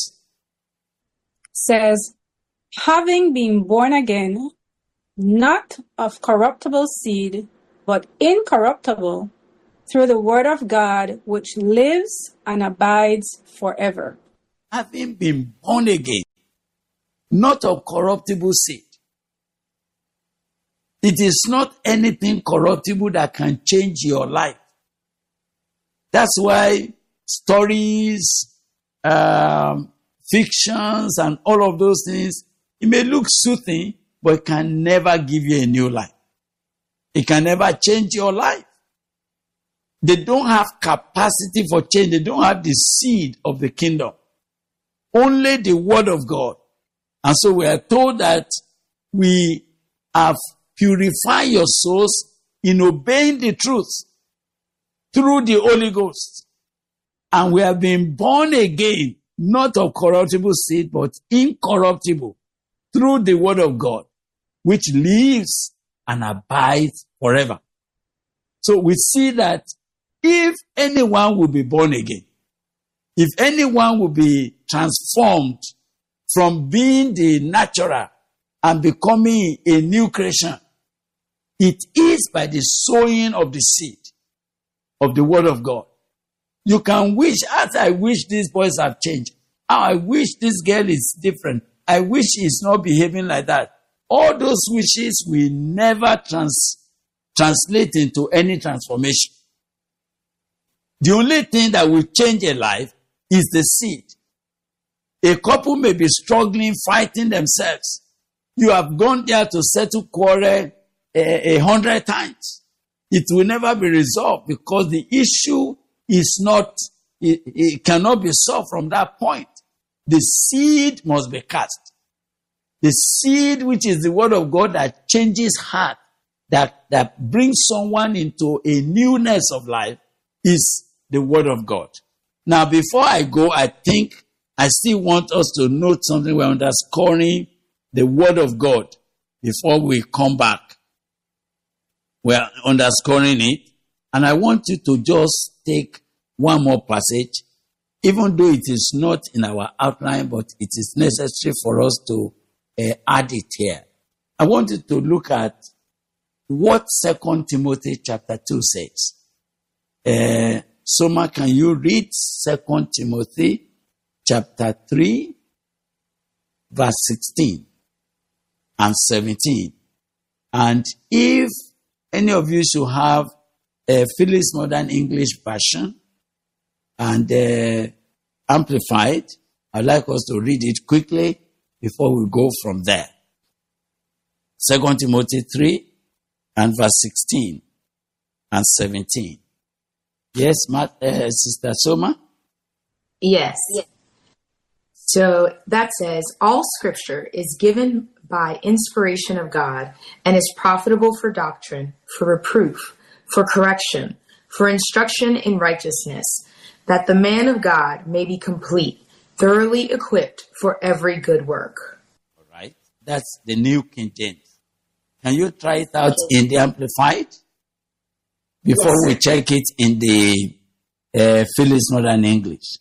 Says, having been born again, not of corruptible seed, but incorruptible, through the word of God, which lives and abides forever. Having been born again, not of corruptible seed. It is not anything corruptible that can change your life. That's why stories, um, fictions, and all of those things, it may look soothing, but it can never give you a new life. It can never change your life. They don't have capacity for change. They don't have the seed of the kingdom. Only the word of God. And so we are told that we have purified your souls in obeying the truth through the Holy Ghost. And we have been born again, not of corruptible seed, but incorruptible, through the word of God, which lives and abides forever. So we see that if anyone will be born again, if anyone will be transformed from being the natural and becoming a new creation, it is by the sowing of the seed of the word of God. You can wish, as I wish these boys have changed. How I wish this girl is different. I wish he's not behaving like that. All those wishes will never trans, translate into any transformation. The only thing that will change a life is the seed. A couple may be struggling, fighting themselves. You have gone there to settle quarrel a, a hundred times. it will never be resolved because the issue is not, it, it cannot be solved from that point. The seed must be cast. The seed, which is the word of God that changes heart, that, that brings someone into a newness of life, is the word of God. Now, before I go, I think I still want us to note something. We're underscoring the word of God before we come back. We're underscoring it. And I want you to just take one more passage, even though it is not in our outline, but it is necessary for us to uh, add it here. I want you to look at what Second Timothy chapter two says. Uh, Soma, can you read Second Timothy chapter three, verse sixteen and seventeen? And if any of you should have a Phillips Modern English version and uh, amplified, I'd like us to read it quickly before we go from there. Second Timothy three and verse sixteen and seventeen. Yes, Matt, uh, Sister Soma? Yes. So that says, all scripture is given by inspiration of God and is profitable for doctrine, for reproof, for correction, for instruction in righteousness, that the man of God may be complete, thoroughly equipped for every good work. All right. That's the New King James. Can you try it out in the Amplified? Before yes, we check it in the uh, Phillips Modern English.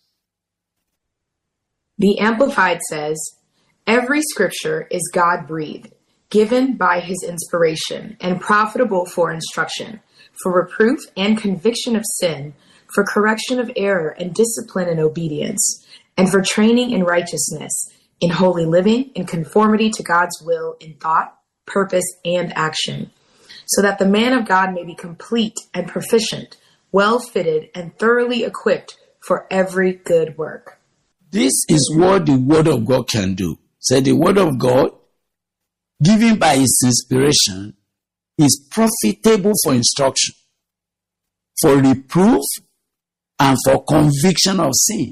The Amplified says, every scripture is God-breathed, given by his inspiration, and profitable for instruction, for reproof and conviction of sin, for correction of error and discipline in obedience, and for training in righteousness, in holy living, in conformity to God's will in thought, purpose, and action, so that the man of God may be complete and proficient, well-fitted, and thoroughly equipped for every good work. This is what the word of God can do. So the word of God, given by its inspiration, is profitable for instruction, for reproof, and for conviction of sin.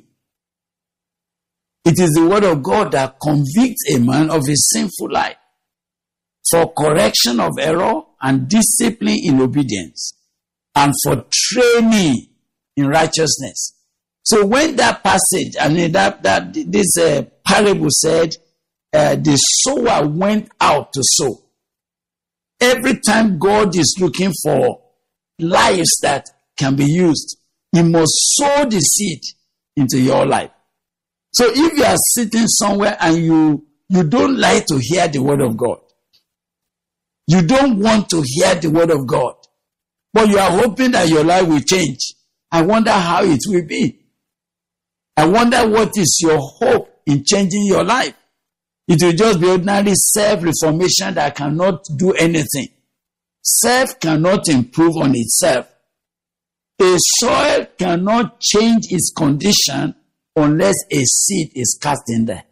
It is the word of God that convicts a man of his sinful life, for correction of error and discipline in obedience, and for training in righteousness. So when that passage, I mean that that this uh, parable said, uh, the sower went out to sow. Every time God is looking for lives that can be used, He must sow the seed into your life. So if you are sitting somewhere and you you don't like to hear the word of God, you don't want to hear the word of God, but you are hoping that your life will change, I wonder how it will be. I wonder what is your hope in changing your life. It will just be ordinary self-reformation that cannot do anything. Self cannot improve on itself. A soil cannot change its condition unless a seed is cast in there.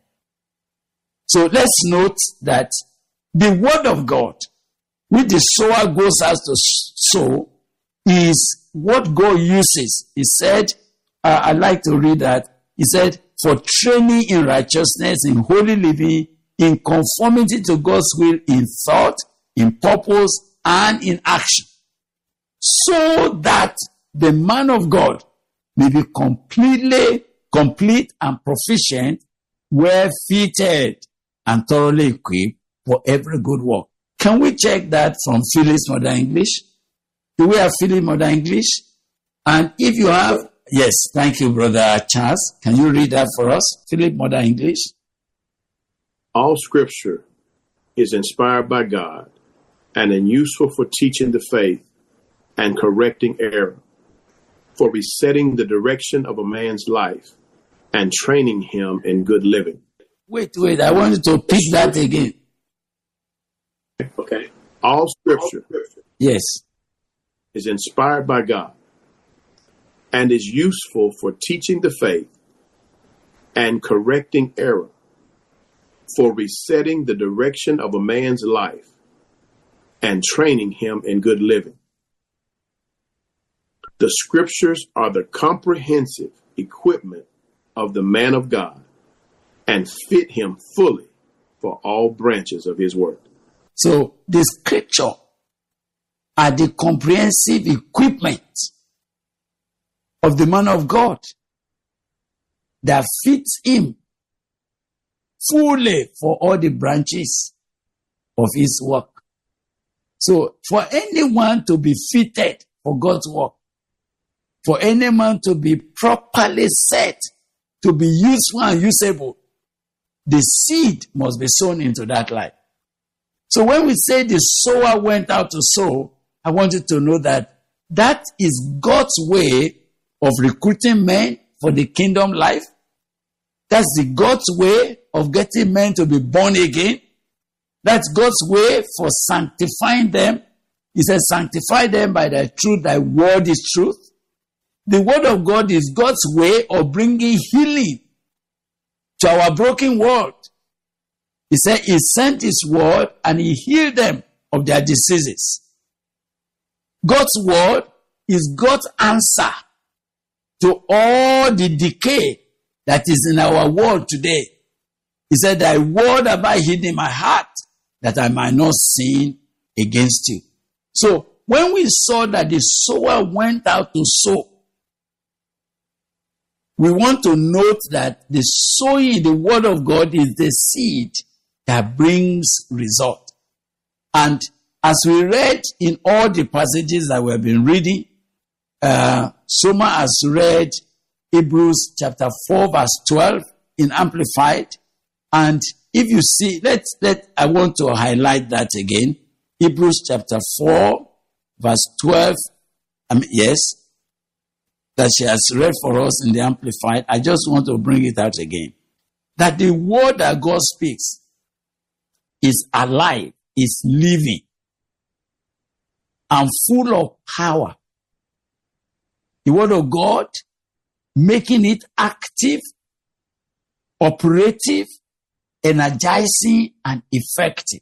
So let's note that the word of God, which the sower goes out to sow, is what God uses. He said, uh, I'd like to read that. He said, for training in righteousness, in holy living, in conformity to God's will, in thought, in purpose, and in action, so that the man of God may be completely, complete and proficient, well fitted, and thoroughly equipped for every good work. Can we check that from Phillips Modern English? Do we have Phillips Modern English? And if you have, yes, thank you, Brother Charles. Can you read that for us? Phillips Modern English. All scripture is inspired by God and is useful for teaching the faith and correcting error, for resetting the direction of a man's life and training him in good living. Wait, wait, I want you to pick that again. Okay. All scripture yes, is inspired by God and is useful for teaching the faith and correcting error, for resetting the direction of a man's life and training him in good living. The scriptures are the comprehensive equipment of the man of God and fit him fully for all branches of his work. So the scripture are the comprehensive equipment of the man of God that fits him fully for all the branches of his work. So for anyone to be fitted for God's work, for any man to be properly set, to be useful and usable, the seed must be sown into that life. So when we say the sower went out to sow, I want you to know that that is God's way of recruiting men for the kingdom life. That's the God's way of getting men to be born again. That's God's way for sanctifying them. He says, sanctify them by thy truth, thy word is truth. The word of God is God's way of bringing healing to our broken world. He said he sent his word and he healed them of their diseases. God's word is God's answer to all the decay that is in our world today. He said, thy word have I hid in my heart that I might not sin against you. So when we saw that the sower went out to sow, we want to note that the sowing, the word of God, is the seed that brings result. And as we read in all the passages that we have been reading, uh, Soma has read Hebrews chapter four, verse twelve in Amplified. And if you see, let let I want to highlight that again. Hebrews chapter four, verse twelve. I mean, yes, that she has read for us in the Amplified. I just want to bring it out again. That the word that God speaks is alive, is living, and full of power. The word of God, making it active, operative, energizing, and effective.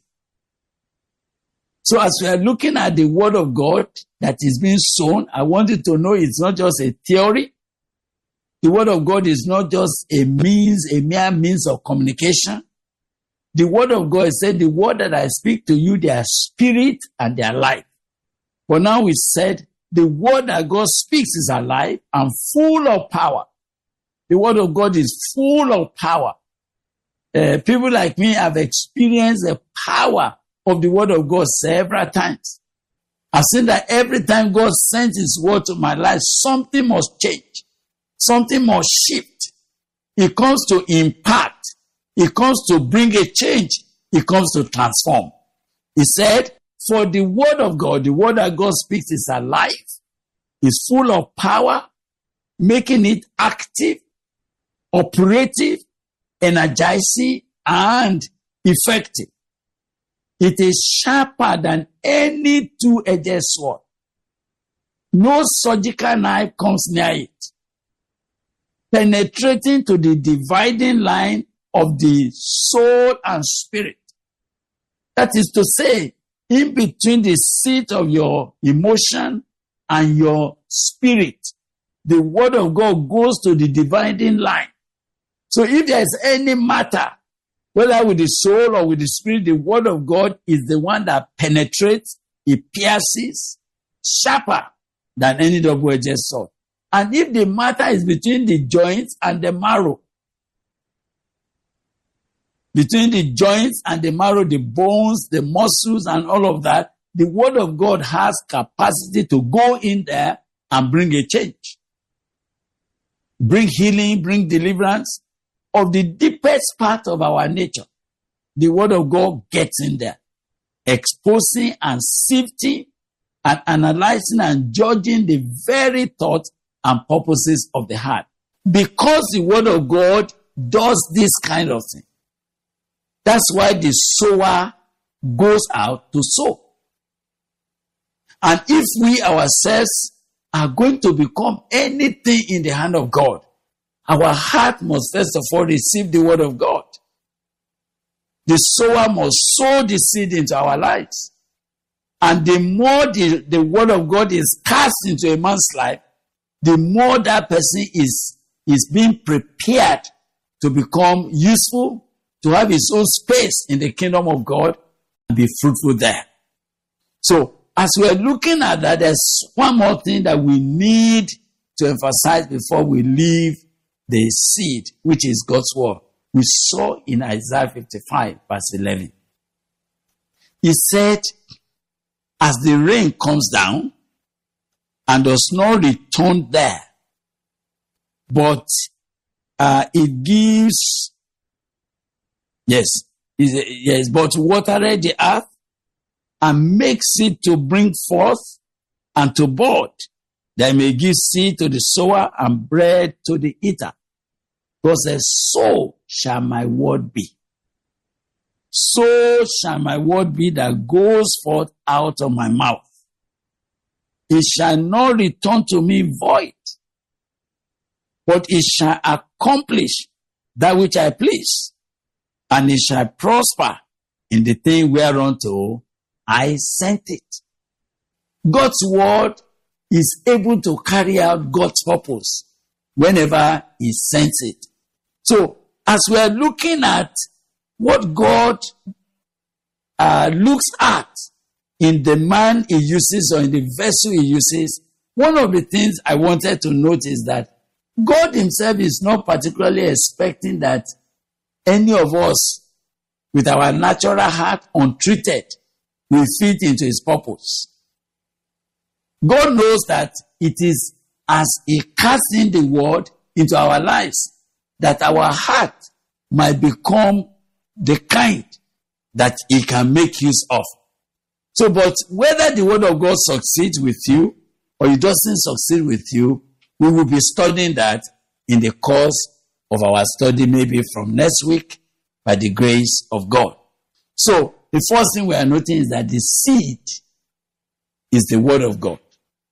So as we are looking at the word of God that is being sown, I want you to know it's not just a theory. The word of God is not just a means, a mere means of communication. The word of God said, the word that I speak to you, they are spirit and they are life. But now we said, the word that God speaks is alive and full of power. The word of God is full of power. Uh, people like me have experienced the power of the word of God several times. I've seen that every time God sends his word to my life, something must change. Something must shift. It comes to impact. It comes to bring a change. It comes to transform. He said, for the word of God, the word that God speaks is alive, is full of power, making it active, operative, energizing, and effective. It is sharper than any two-edged sword. No surgical knife comes near it, penetrating to the dividing line of the soul and spirit. That is to say, in between the seat of your emotion and your spirit, the word of God goes to the dividing line. So if there is any matter, whether with the soul or with the spirit, the word of God is the one that penetrates, it pierces, sharper than any double-edged sword. And if the matter is between the joints and the marrow, between the joints and the marrow, the bones, the muscles, and all of that, the word of God has capacity to go in there and bring a change. Bring healing, bring deliverance of the deepest part of our nature. The word of God gets in there, exposing and sifting and analyzing and judging the very thoughts and purposes of the heart. Because the word of God does this kind of thing. That's why the sower goes out to sow. And if we ourselves are going to become anything in the hand of God, our heart must first of all receive the word of God. The sower must sow the seed into our lives. And the more the, the word of God is cast into a man's life, the more that person is, is being prepared to become useful, to have his own space in the kingdom of God and be fruitful there. So, as we are looking at that, there's one more thing that we need to emphasize before we leave the seed, which is God's word. We saw in Isaiah fifty-five, verse eleven. He said, as the rain comes down and does not return there, but uh, it gives, yes, yes, but watereth the earth and makes it to bring forth and to bud, that may give seed to the sower and bread to the eater. Because so shall my word be. So shall my word be that goes forth out of my mouth. It shall not return to me void, but it shall accomplish that which I please, and it shall prosper in the thing whereunto I sent it. God's word is able to carry out God's purpose whenever he sends it. So, as we are looking at what God uh, looks at in the man he uses or in the vessel he uses, one of the things I wanted to note is that God himself is not particularly expecting that any of us with our natural heart untreated will fit into his purpose. God knows that it is as he casts in the word into our lives that our heart might become the kind that he can make use of. So, but whether the word of God succeeds with you or it doesn't succeed with you, we will be studying that in the course of our study, maybe from next week, by the grace of God. So, the first thing we are noting is that the seed is the word of God.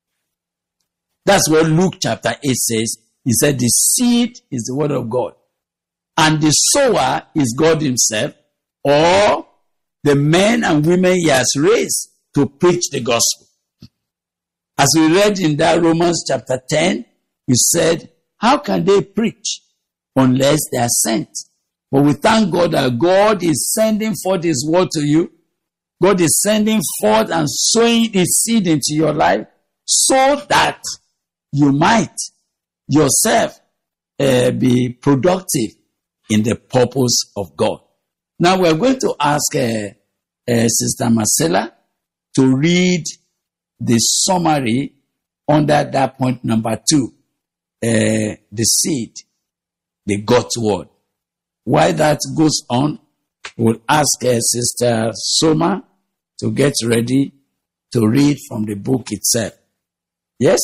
That's what Luke chapter eight says. He said the seed is the word of God. And the sower is God himself, or the men and women he has raised to preach the gospel. As we read in that Romans chapter ten, he said, how can they preach unless they are sent? But we thank God that God is sending forth his word to you. God is sending forth and sowing his seed into your life so that you might yourself uh, be productive in the purpose of God. Now we're going to ask uh, uh, Sister Marcella to read the summary under that point number two, uh, the seed, the God's word. While that goes on, we'll ask uh, Sister Soma to get ready to read from the book itself. Yes?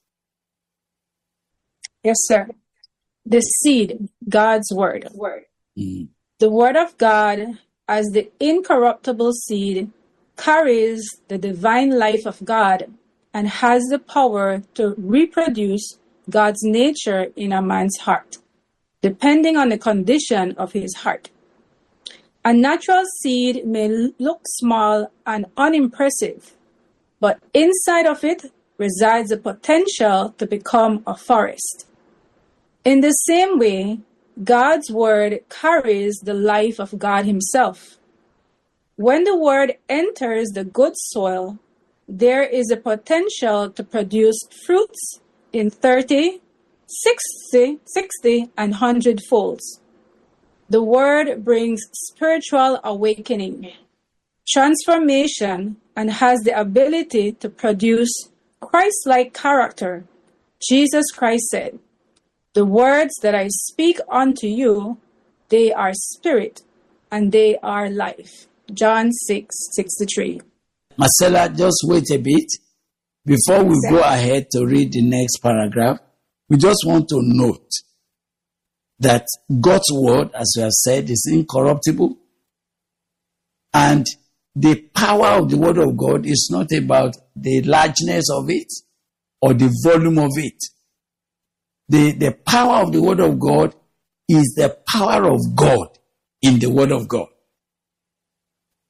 Yes, sir. The seed, God's word. word. Mm. The word of God, as the incorruptible seed, carries the divine life of God and has the power to reproduce God's nature in a man's heart, depending on the condition of his heart. A natural seed may look small and unimpressive, but inside of it resides the potential to become a forest. In the same way, God's word carries the life of God himself. When the word enters the good soil, there is a potential to produce fruits in thirty, sixty, sixty, and one hundred folds. The word brings spiritual awakening, transformation, and has the ability to produce Christ-like character. Jesus Christ said, "The words that I speak unto you, they are spirit and they are life." John six sixty-three. Marcella, just wait a bit. Before we go ahead to read the next paragraph, we just want to note that God's word, as we have said, is incorruptible. And the power of the word of God is not about the largeness of it or the volume of it. The, the power of the word of God is the power of God in the word of God.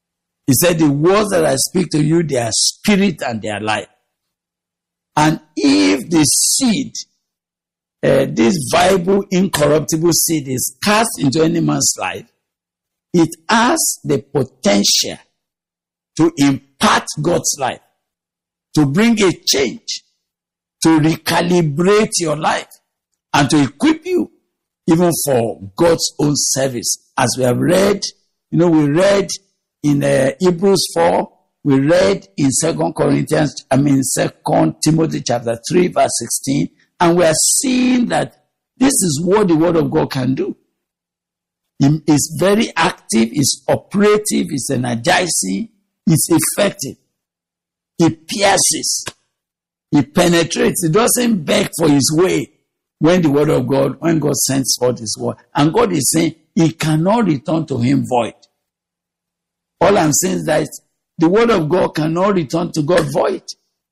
He said, the words that I speak to you, they are spirit and they are life. And if the seed, uh, this viable, incorruptible seed is cast into any man's life, it has the potential to impart God's life, to bring a change, to recalibrate your life, and to equip you even for God's own service. As we have read, you know, we read in uh, Hebrews four, we read in Second Corinthians, I mean Second Timothy chapter three, verse sixteen, and we are seeing that this is what the Word of God can do. It's very active, it's operative, it's energizing, it's effective. It pierces, it penetrates, it doesn't beg for his way when the Word of God, when God sends forth his word. And God is saying, it cannot return to him void. All I'm saying is that the Word of God cannot return to God void.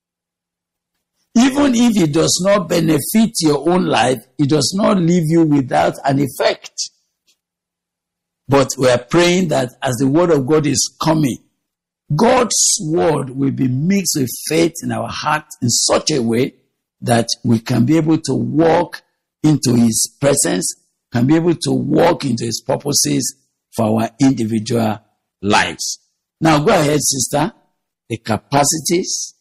Even if it does not benefit your own life, it does not leave you without an effect. But we are praying that as the Word of God is coming, God's Word will be mixed with faith in our heart in such a way that we can be able to walk into his presence, can be able to walk into his purposes for our individual lives. Now go ahead, sister. The capacities.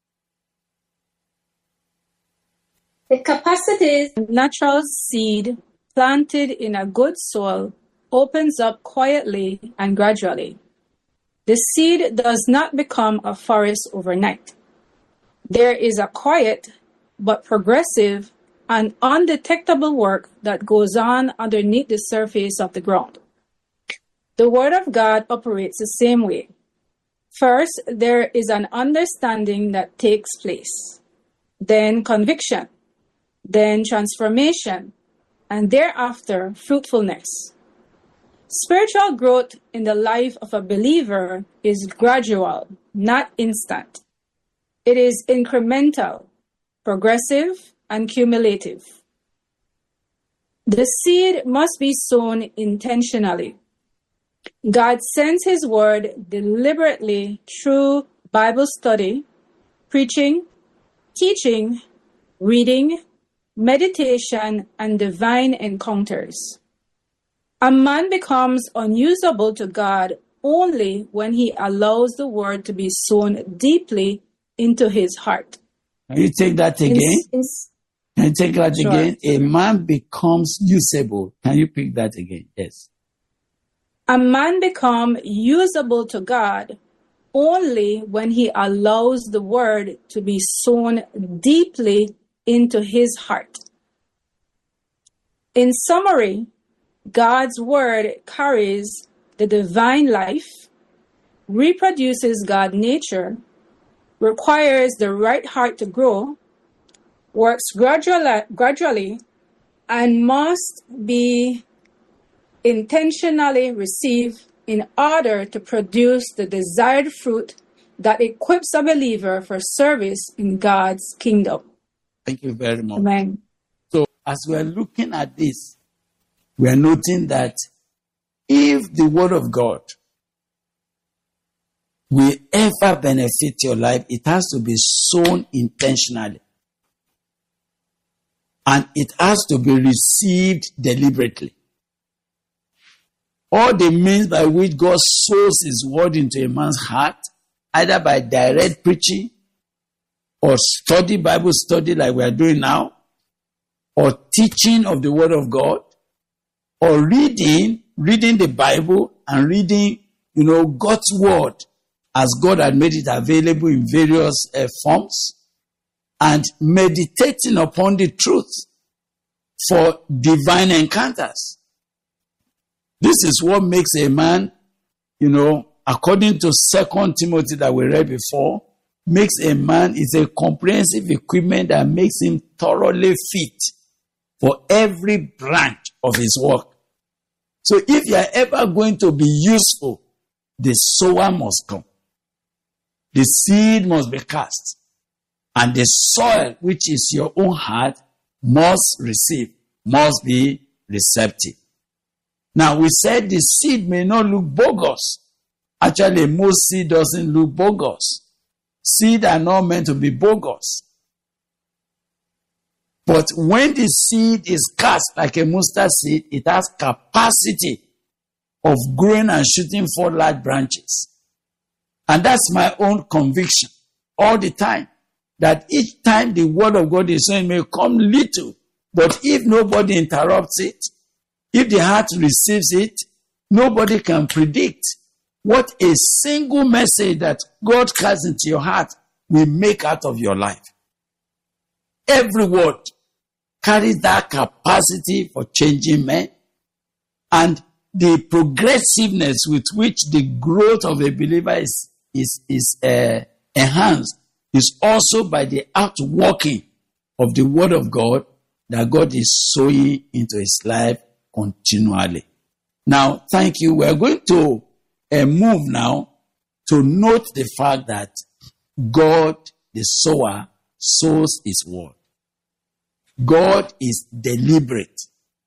The capacities. Natural seed planted in a good soil opens up quietly and gradually. The seed does not become a forest overnight. There is a quiet but progressive and undetectable work that goes on underneath the surface of the ground. The Word of God operates the same way. First, there is an understanding that takes place, then conviction, then transformation, and thereafter fruitfulness. Spiritual growth in the life of a believer is gradual, not instant. It is incremental, progressive, and cumulative. The seed must be sown intentionally. God sends his word deliberately through Bible study, preaching, teaching, reading, meditation, and divine encounters. A man becomes unusable to God only when he allows the word to be sown deeply into his heart. Can you take that again? In, in, Can you take that sure. again? A man becomes usable. Can you pick that again? Yes. A man becomes usable to God only when he allows the word to be sown deeply into his heart. In summary, God's word carries the divine life, reproduces God's nature, requires the right heart to grow, works gradually, gradually, and must be intentionally received in order to produce the desired fruit that equips a believer for service in God's kingdom. Thank you very much. Amen. So as we are looking at this, we are noting that if the Word of God will ever benefit your life, it has to be sown intentionally. And it has to be received deliberately. All the means by which God sows his word into a man's heart, either by direct preaching or study, Bible study like we are doing now, or teaching of the Word of God, or reading, reading the Bible and reading, you know, God's Word as God had made it available in various uh, forms, and meditating upon the truth for divine encounters. This is what makes a man, you know, according to Second Timothy that we read before, makes a man is a comprehensive equipment that makes him thoroughly fit for every branch of his work. So if you are ever going to be useful, the sower must come. The seed must be cast. And the soil, which is your own heart, must receive, must be receptive. Now, we said the seed may not look bogus. Actually, most seed doesn't look bogus. Seed are not meant to be bogus. But when the seed is cast like a mustard seed, it has capacity of growing and shooting forth large branches. And that's my own conviction all the time. That each time the word of God is saying may come little, but if nobody interrupts it, if the heart receives it, nobody can predict what a single message that God casts into your heart will make out of your life. Every word carries that capacity for changing men, and the progressiveness with which the growth of a believer is, is, is uh, enhanced is also by the outworking of the word of God that God is sowing into his life continually. Now, thank you. We're going to uh, move now to note the fact that God, the sower, sows his word. God is deliberate.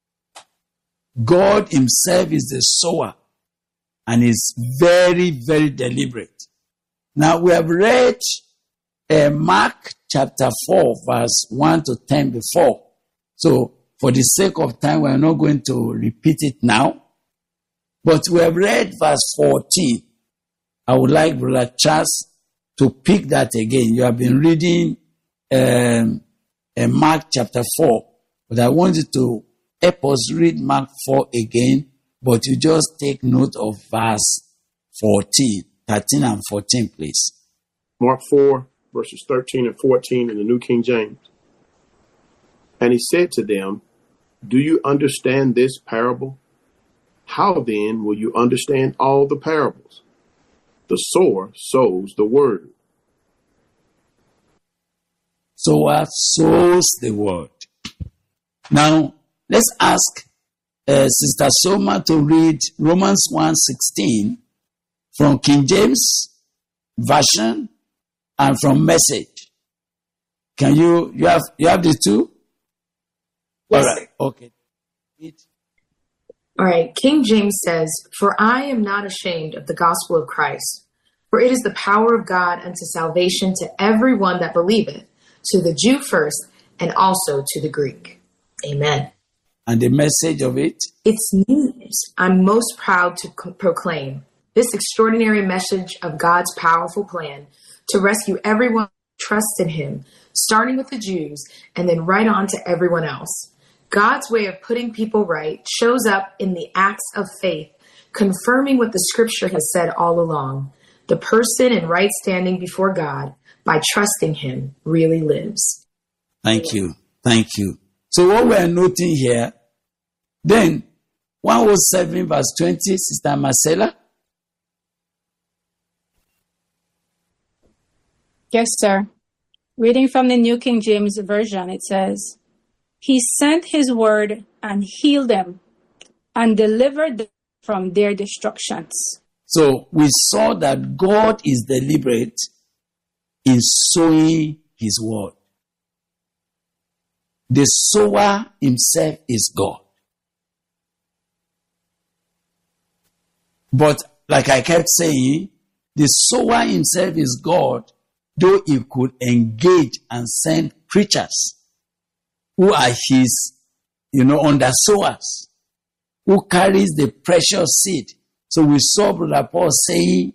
God himself is the sower and is very, very deliberate. Now, we have read uh, Mark chapter four, verse one to ten before. So, for the sake of time, we are not going to repeat it now. But we have read verse fourteen. I would like Brother Charles to pick that again. You have been reading um, uh, Mark chapter four. But I want you to help us read Mark four again. But you just take note of verse fourteen, thirteen and fourteen, please. Mark four, verses thirteen and fourteen in the New King James. And he said to them, "Do you understand this parable? How then will you understand all the parables? The sower sows the word." Sower sows the word. Now, let's ask uh, Sister Soma to read Romans one sixteen from King James Version and from Message. Can you, you have, you have the two? Yes, All right. sir. Okay. It, All right. King James says, "For I am not ashamed of the gospel of Christ, for it is the power of God unto salvation to everyone that believeth, to the Jew first, and also to the Greek." Amen. and the message of it. It's news I'm most proud to co- proclaim. This extraordinary message of God's powerful plan to rescue everyone who trusts in him, starting with the Jews and then right on to everyone else. God's way of putting people right shows up in the acts of faith, confirming what the scripture has said all along. The person in right standing before God, by trusting him, really lives. Thank you. Thank you. So what we're noting here, then one oh seven verse twenty, Sister Marcella. Yes, sir. Reading from the New King James Version, it says, "He sent his word and healed them and delivered them from their destructions." So we saw that God is deliberate in sowing his word. The sower himself is God. But like I kept saying, the sower himself is God, though he could engage and send preachers who are his, you know, under sowers, who carries the precious seed. So we saw Brother Paul saying,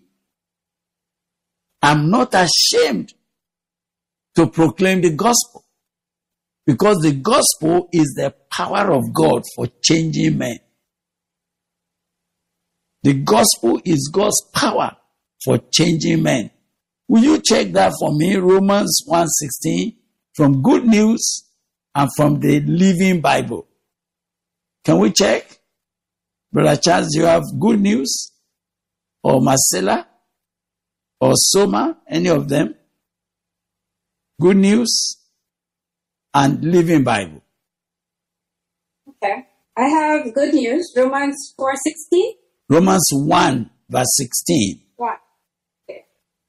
"I'm not ashamed to proclaim the gospel," because the gospel is the power of God for changing men. The gospel is God's power for changing men. Will you check that for me? Romans one sixteen from Good News and from the Living Bible. Can we check? Brother Charles, do you have Good News? Or Marcella? Or Soma? Any of them? Good News and Living Bible. Okay. I have good news. Romans four sixteen. Romans one verse sixteen. What? Okay.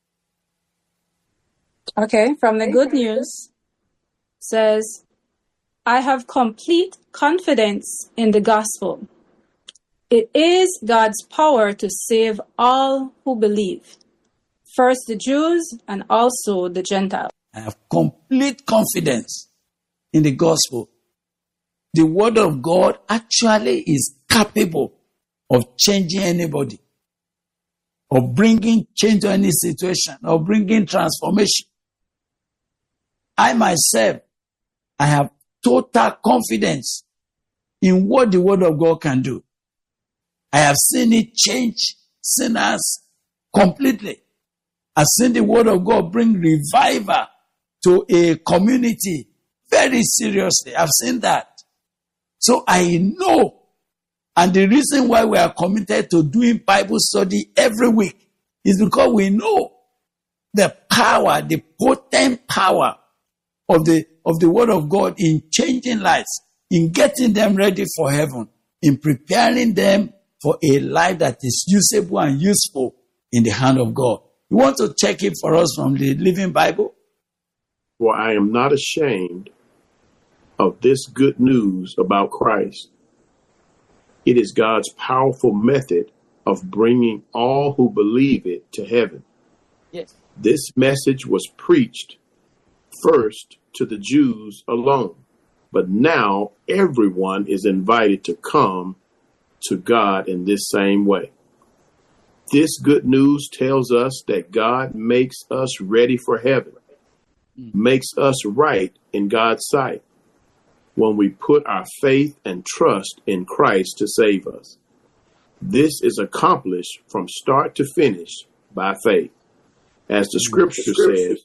Okay, from the Good News says, "I have complete confidence in the gospel. It is God's power to save all who believe, first the Jews and also the Gentiles. I have complete confidence in the gospel. The word of God actually is capable of changing anybody, of bringing change to any situation, of bringing transformation. I myself, I have total confidence in what the word of God can do. I have seen it change sinners completely. I've seen the word of God bring revival to a community very seriously. I've seen that. So I know, and the reason why we are committed to doing Bible study every week is because we know the power, the potent power of the, of the word of God in changing lives, in getting them ready for heaven, in preparing them for a life that is usable and useful in the hand of God. You want to check it for us from the Living Bible? For I am not ashamed of this good news about Christ. It is God's powerful method of bringing all who believe it to heaven. Yes. This message was preached first to the Jews alone, but now everyone is invited to come to God in this same way. This good news tells us that God makes us ready for heaven, makes us right in God's sight when we put our faith and trust in Christ to save us. This is accomplished from start to finish by faith. As the scripture says,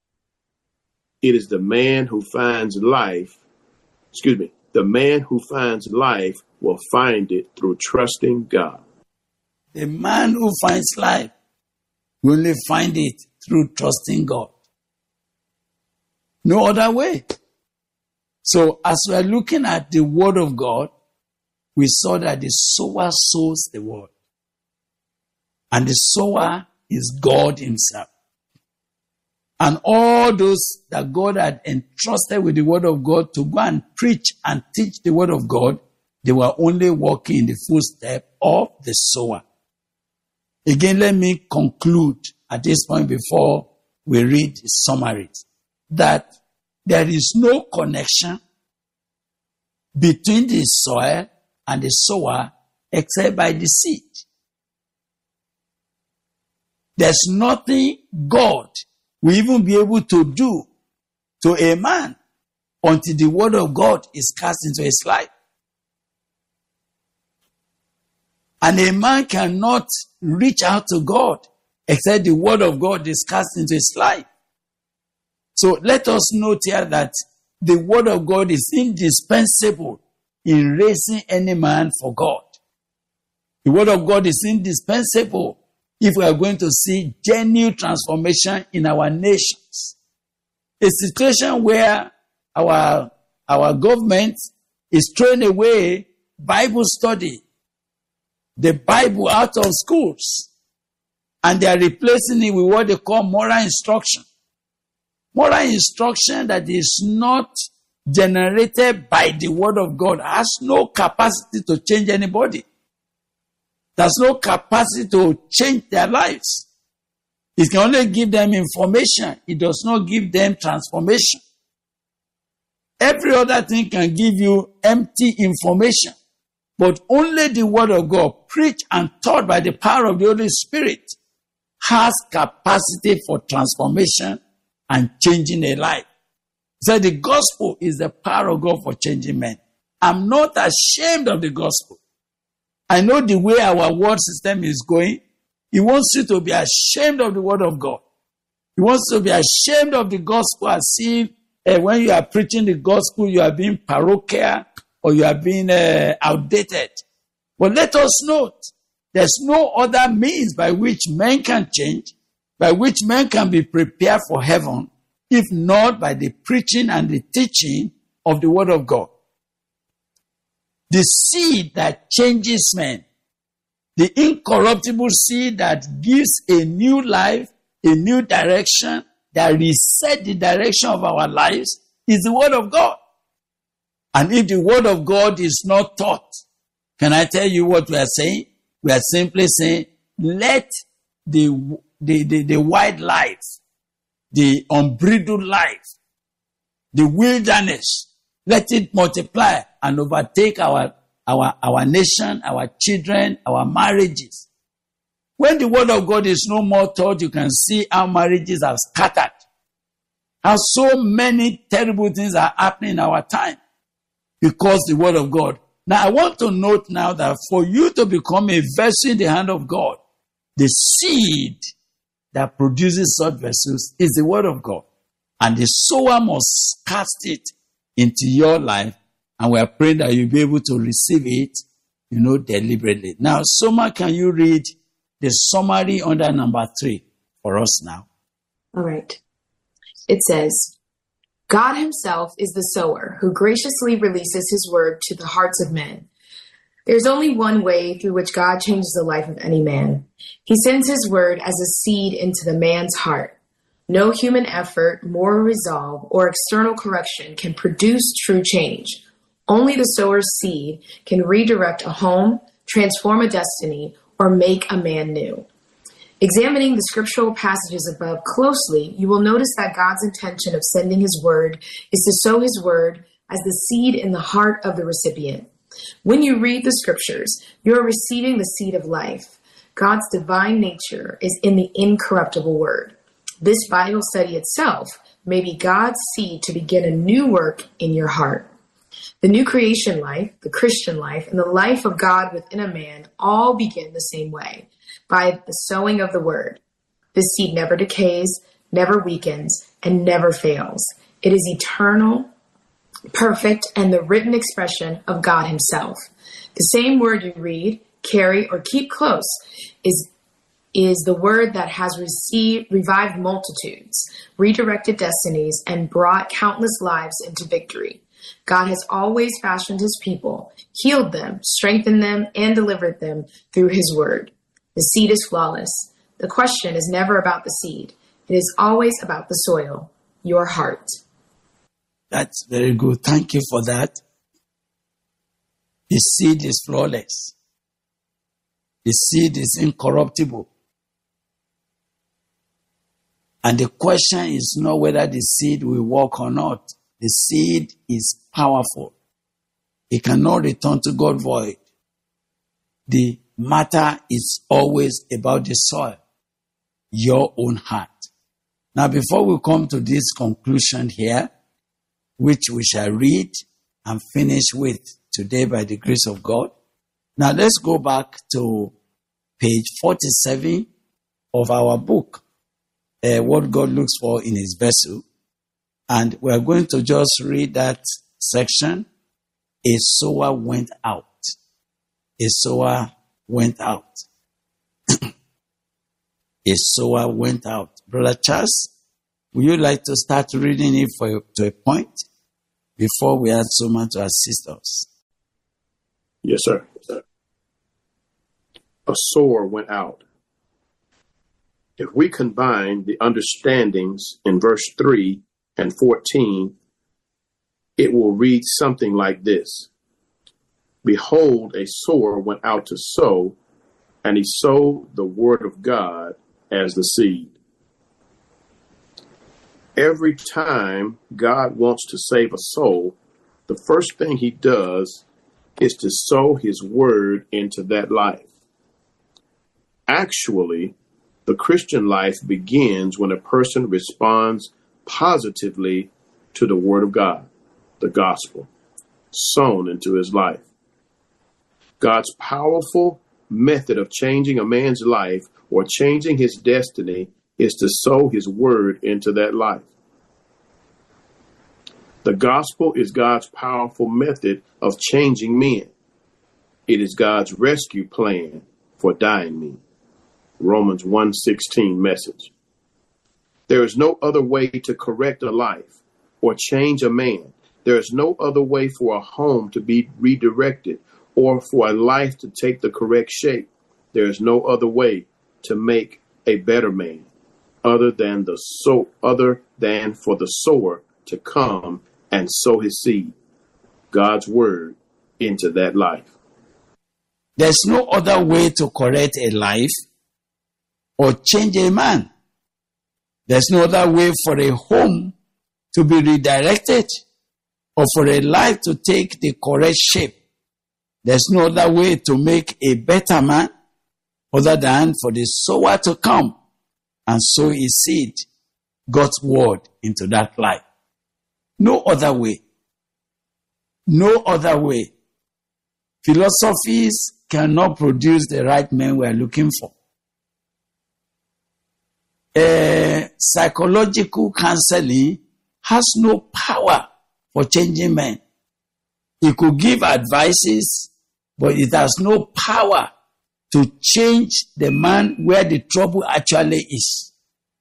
it is the man who finds life, excuse me, the man who finds life will find it through trusting God. The man who finds life will only find it through trusting God. No other way. So as we are looking at the word of God, we saw that the sower sows the word. And the sower is God himself. And all those that God had entrusted with the word of God to go and preach and teach the word of God, they were only walking in the footsteps of the sower. Again, let me conclude at this point before we read the summaries, that there is no connection between the soil and the sower except by the seed. There's nothing God will even be able to do to a man until the word of God is cast into his life. And a man cannot reach out to God except the word of God is cast into his life. So let us note here that the word of God is indispensable in raising any man for God. The word of God is indispensable if we are going to see genuine transformation in our nations. A situation where our, our government is throwing away Bible study, the Bible out of schools, and they are replacing it with what they call moral instruction. Moral instruction that is not generated by the word of God has no capacity to change anybody. There's no capacity to change their lives. It can only give them information. It does not give them transformation. Every other thing can give you empty information, but only the word of God, preached and taught by the power of the Holy Spirit, has capacity for transformation and changing a life. So the gospel is the power of God for changing men. I'm not ashamed of the gospel. I know the way our world system is going. He wants you to be ashamed of the word of God. He wants you to be ashamed of the gospel as if uh, when you are preaching the gospel, you are being parochial or you are being uh, outdated. But let us note, there's no other means by which men can change, by which men can be prepared for heaven, if not by the preaching and the teaching of the word of God. The seed that changes men, the incorruptible seed that gives a new life, a new direction, that resets the direction of our lives, is the word of God. And if the word of God is not taught, Can I tell you what we are saying? We are simply saying, let the, the, the, the wide life, the unbridled life, the wilderness, let it multiply and overtake our, our, our nation, our children, our marriages. When the word of God is no more taught, you can see how marriages are scattered. How so many terrible things are happening in our time because the word of God. Now, I want to note now that for you to become a vessel in the hand of God, the seed that produces such vessels is the word of God. And the sower must cast it into your life. And we are praying that you'll be able to receive it, you know, deliberately. Now, Soma, can you read the summary under number three for us now? All right. It says, God himself is the sower who graciously releases his word to the hearts of men. There's only one way through which God changes the life of any man. He sends his word as a seed into the man's heart. No human effort, moral resolve, or external correction can produce true change. Only the sower's seed can redirect a home, transform a destiny, or make a man new. Examining the scriptural passages above closely, you will notice that God's intention of sending his word is to sow his word as the seed in the heart of the recipient. When you read the scriptures, you are receiving the seed of life. God's divine nature is in the incorruptible word. This Bible study itself may be God's seed to begin a new work in your heart. The new creation life, the Christian life, and the life of God within a man all begin the same way, by the sowing of the word. This seed never decays, never weakens, and never fails. It is eternal, perfect, and the written expression of God himself. The same word you read, carry, or keep close is, is the word that has received, revived multitudes, redirected destinies, and brought countless lives into victory. God has always fashioned his people, healed them, strengthened them, and delivered them through his word. The seed is flawless. The question is never about the seed. It is always about the soil, your heart. That's very good. Thank you for that. The seed is flawless. The seed is incorruptible. And the question is not whether the seed will work or not. The seed is powerful. It cannot return to God void. The matter is always about the soil, your own heart. Now, before we come to this conclusion here, which we shall read and finish with today by the grace of God. Now, let's go back to page forty-seven of our book, uh, What God Looks For in His Vessel. And we're going to just read that section. A sower went out. A sower went out. A sower went out. Brother Charles, would you like to start reading it for, to a point before we ask someone to assist us? Yes, sir. A sower went out. If we combine the understandings in verse three and fourteen, it will read something like this. Behold, a sower went out to sow, and he sowed the word of God as the seed. Every time God wants to save a soul, the first thing he does is to sow his word into that life. Actually, the Christian life begins when a person responds positively to the word of God, the gospel, sown into his life. God's powerful method of changing a man's life or changing his destiny is to sow his word into that life. The gospel is God's powerful method of changing men. It is God's rescue plan for dying men. Romans one sixteen message. There is no other way to correct a life or change a man. There is no other way for a home to be redirected or for a life to take the correct shape. There is no other way to make a better man other than the so other than for the sower to come and sow his seed, God's word, into that life. There's no other way to correct a life or change a man. There's no other way for a home to be redirected or for a life to take the correct shape. There's no other way to make a better man other than for the sower to come and sow his seed, God's word, into that life. No other way. No other way. Philosophies cannot produce the right men we are looking for. Uh, psychological counseling has no power for changing men. It could give advices, but it has no power to change the man where the trouble actually is.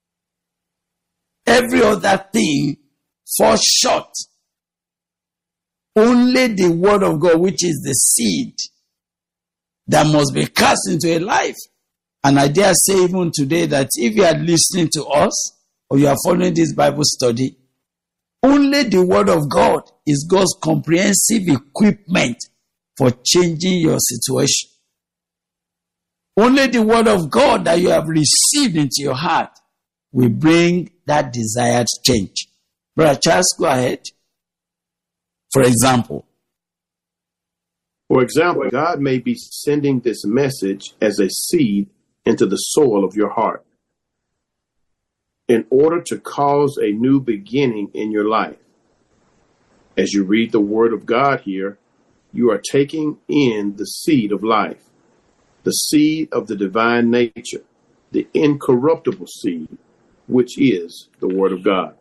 Every other thing falls short. Only the word of God, which is the seed that must be cast into a life. And I dare say even today that if you are listening to us or you are following this Bible study, only the word of God is God's comprehensive equipment for changing your situation. Only the word of God that you have received into your heart will bring that desired change. Brother Charles, go ahead. For example. For example, God may be sending this message as a seed into the soil of your heart in order to cause a new beginning in your life. As you read the word of God here, you are taking in the seed of life, the seed of the divine nature, the incorruptible seed, which is the word of God.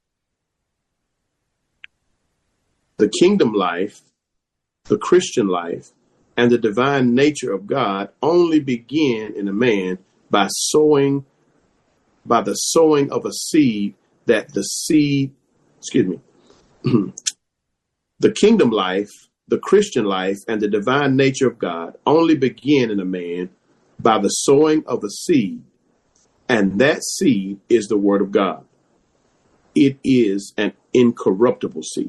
The kingdom life, the Christian life, and the divine nature of God only begin in a man by sowing, by the sowing of a seed that the seed, excuse me, the kingdom life, the Christian life, and the divine nature of God only begin in a man by the sowing of a seed, and that seed is the word of God. It is an incorruptible seed.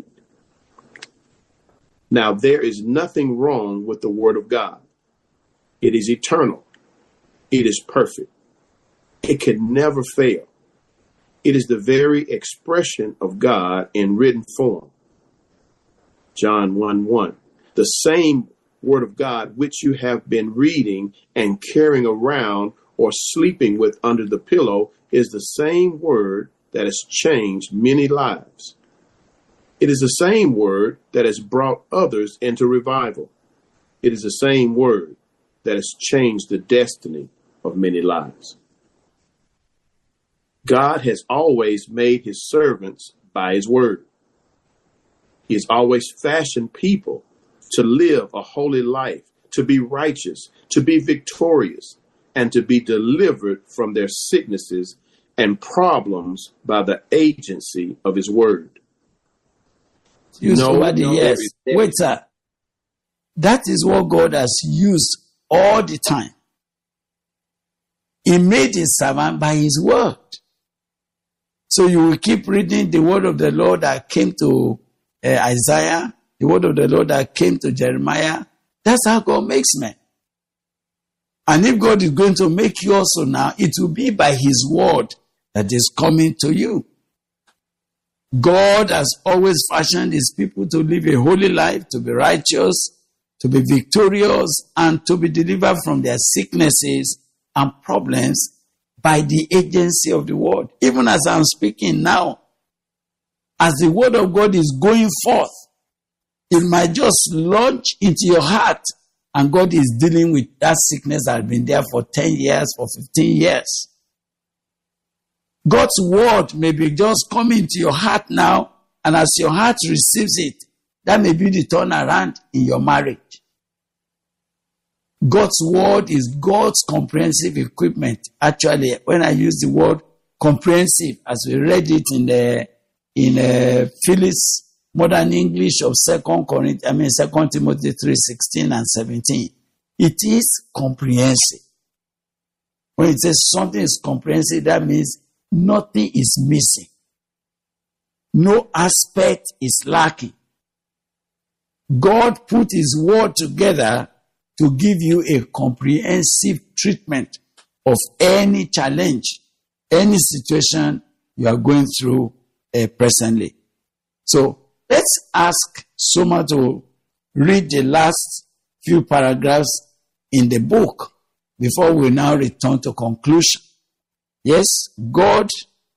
Now, there is nothing wrong with the word of God. It is eternal. It is perfect. It can never fail. It is the very expression of God in written form. John one one. The same word of God which you have been reading and carrying around or sleeping with under the pillow is the same word that has changed many lives. It is the same word that has brought others into revival. It is the same word that has changed the destiny of many lives. God has always made his servants by his word. He has always fashioned people to live a holy life, to be righteous, to be victorious, and to be delivered from their sicknesses and problems by the agency of his word. Use No, somebody, no, yes. there is- Wait, sir. That is what God has used all the time. He made his servant by his word. So you will keep reading the word of the Lord that came to uh, Isaiah, the word of the Lord that came to Jeremiah. That's how God makes men. And if God is going to make you also now, it will be by his word that is coming to you. God has always fashioned his people to live a holy life, to be righteous, to be victorious, and to be delivered from their sicknesses and problems by the agency of the word. Even as I'm speaking now, as the word of God is going forth, it might just launch into your heart, and God is dealing with that sickness that has been there for ten years, for fifteen years. God's word may be just coming to your heart now, and as your heart receives it, that may be the turnaround in your marriage. God's word is God's comprehensive equipment. Actually, when I use the word comprehensive, as we read it in the in uh, Phillips Modern English of Second Corinthians, I mean Second Timothy three sixteen and seventeen, it is comprehensive. When it says something is comprehensive, that means nothing is missing. No aspect is lacking. God put his word together to give you a comprehensive treatment of any challenge, any situation you are going through uh, presently. So let's ask Soma to read the last few paragraphs in the book before we now return to conclusion. Yes, God,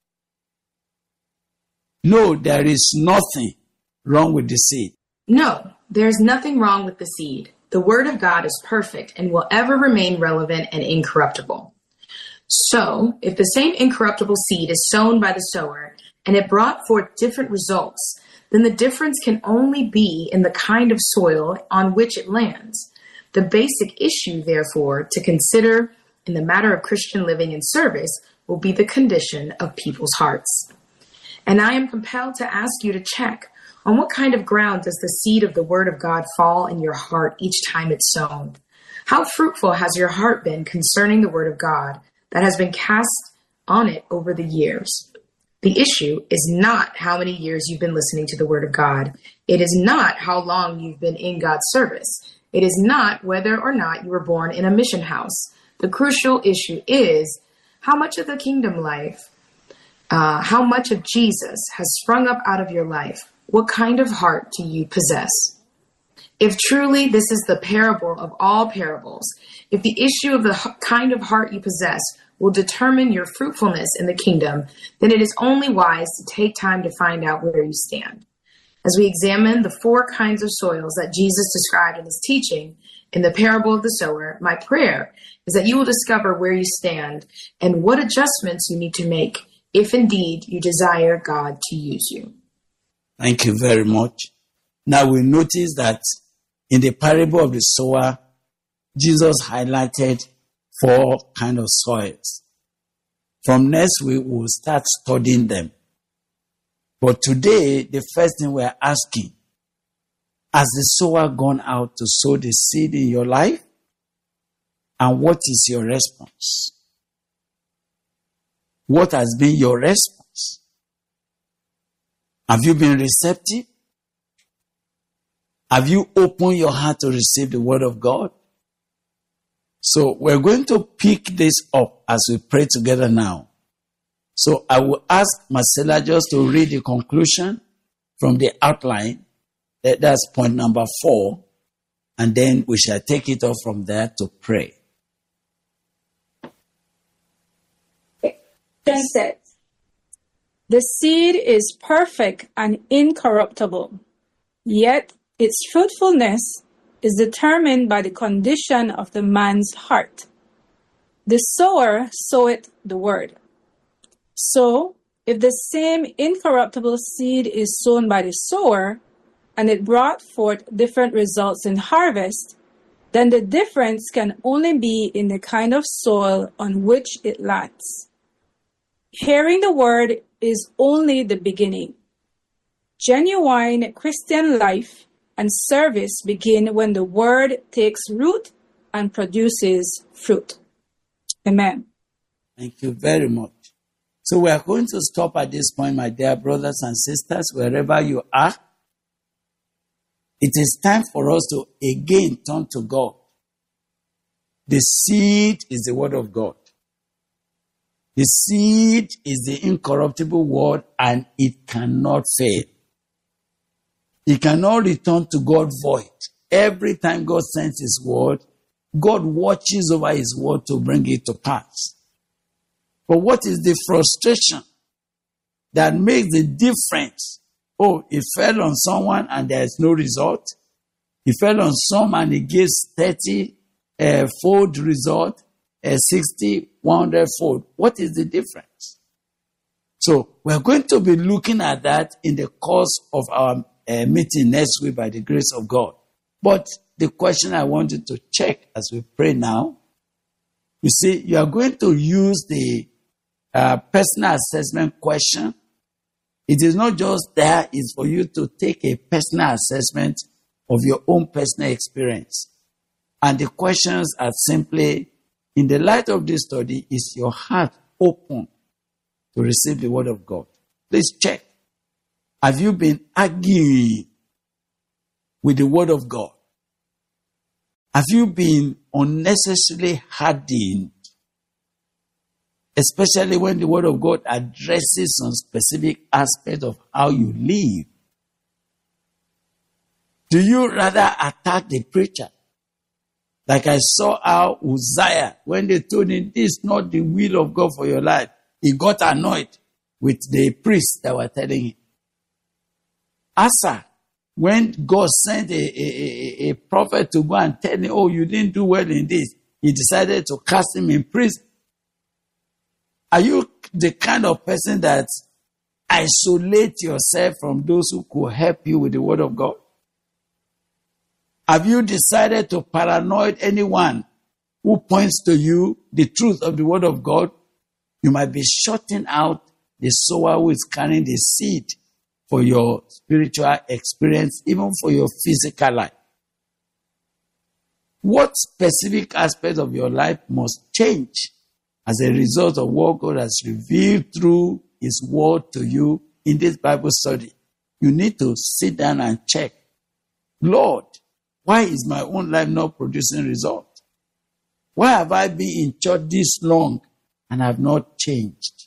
no, there is nothing wrong with the seed. No, there's nothing wrong with the seed. The word of God is perfect and will ever remain relevant and incorruptible. So, if the same incorruptible seed is sown by the sower and it brought forth different results, then the difference can only be in the kind of soil on which it lands. The basic issue, therefore, to consider in the matter of Christian living and service will be the condition of people's hearts. And I am compelled to ask you to check on what kind of ground does the seed of the word of God fall in your heart each time it's sown? How fruitful has your heart been concerning the word of God that has been cast on it over the years? The issue is not how many years you've been listening to the word of God. It is not how long you've been in God's service. It is not whether or not you were born in a mission house. The crucial issue is how much of the kingdom life, uh, how much of Jesus has sprung up out of your life. What kind of heart do you possess? If truly this is the parable of all parables, if the issue of the h- kind of heart you possess will determine your fruitfulness in the kingdom, then it is only wise to take time to find out where you stand. As we examine the four kinds of soils that Jesus described in his teaching in the parable of the sower, my prayer is that you will discover where you stand and what adjustments you need to make if indeed you desire God to use you. Thank you very much. Now we notice that in the parable of the sower, Jesus highlighted four kind of soils. From next week, we'll start studying them. But today, the first thing we're asking, has the sower gone out to sow the seed in your life? And what is your response? What has been your response? Have you been receptive? Have you opened your heart to receive the word of God? So we're going to pick this up as we pray together now. So I will ask Marcella just to read the conclusion from the outline. That's point number four. And then we shall take it off from there to pray. Then said, The seed is perfect and incorruptible, yet its fruitfulness is determined by the condition of the man's heart. The sower soweth the word. So, if the same incorruptible seed is sown by the sower, and it brought forth different results in harvest, then the difference can only be in the kind of soil on which it lands. Hearing the word is only the beginning. Genuine Christian life and service begin when the word takes root and produces fruit. Amen. Thank you very much. So we are going to stop at this point, my dear brothers and sisters, wherever you are. It is time for us to again turn to God. The seed is the word of God. The seed is the incorruptible word, and it cannot fail. It cannot return to God void. Every time God sends his word, God watches over his word to bring it to pass. But what is the frustration that makes the difference? Oh, it fell on someone and there is no result. It fell on some and it gives thirty uh, fold result, uh, sixty, one hundred fold. What is the difference? So we're going to be looking at that in the course of our uh, meeting next week by the grace of God. But the question I want you to check as we pray now, you see, you are going to use the uh, personal assessment question. It is not just there, it's for you to take a personal assessment of your own personal experience. And the questions are simply, in the light of this study, is your heart open to receive the word of God? Please check. Have you been arguing with the word of God? Have you been unnecessarily hardened? Especially when the Word of God addresses some specific aspect of how you live. Do you rather attack the preacher? Like I saw how Uzziah, when they told him, this is not the will of God for your life, he got annoyed with the priests that were telling him. Asa, when God sent a, a, a, a prophet to go and tell him, oh, you didn't do well in this, he decided to cast him in prison. Are you the kind of person that isolate yourself from those who could help you with the Word of God? Have you decided to paranoid anyone who points to you the truth of the Word of God? You might be shutting out the sower who is carrying the seed for your spiritual experience, even for your physical life. What specific aspect of your life must change as a result of what God has revealed through His Word to you in this Bible study? You need to sit down and check. Lord, why is my own life not producing results? Why have I been in church this long and have not changed?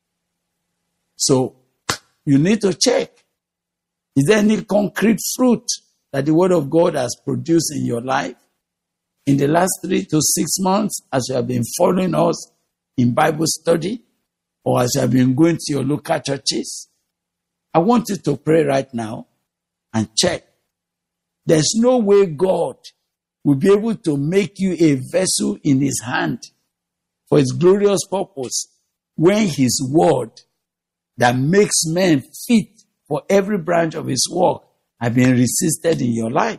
So, you need to check. Is there any concrete fruit that the Word of God has produced in your life in the last three to six months as you have been following us in Bible study or as you have been going to your local churches? I want you to pray right now and check. There's no way God will be able to make you a vessel in His hand for His glorious purpose when His Word that makes men fit for every branch of His work have been resisted in your life.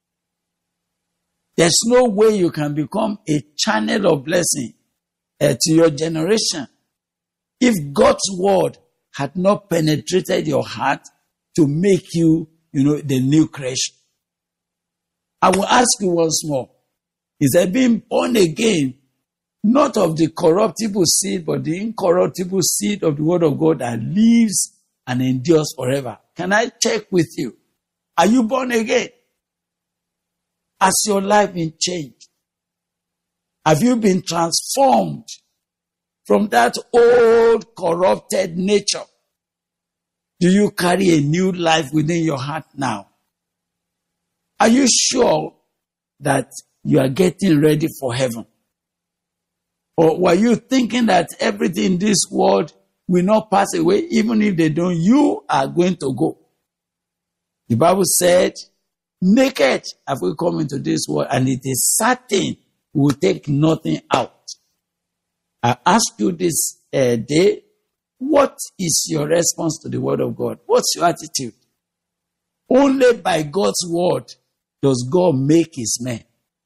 There's no way you can become a channel of blessing uh, to your generation if God's Word had not penetrated your heart to make you, you know, the new creation. I will ask you once more, is there being born again, not of the corruptible seed, but the incorruptible seed of the Word of God that lives and endures forever? Can I check with you? Are you born again? Has your life been changed? Have you been transformed from that old corrupted nature? Do you carry a new life within your heart now? Are you sure that you are getting ready for heaven? Or were you thinking that everything in this world will not pass away? Even if they don't, you are going to go. The Bible said, naked have we come into this world, and it is certain we will take nothing out. I ask you this uh, day, what is your response to the Word of God? What's your attitude? Only by God's Word does God make His men.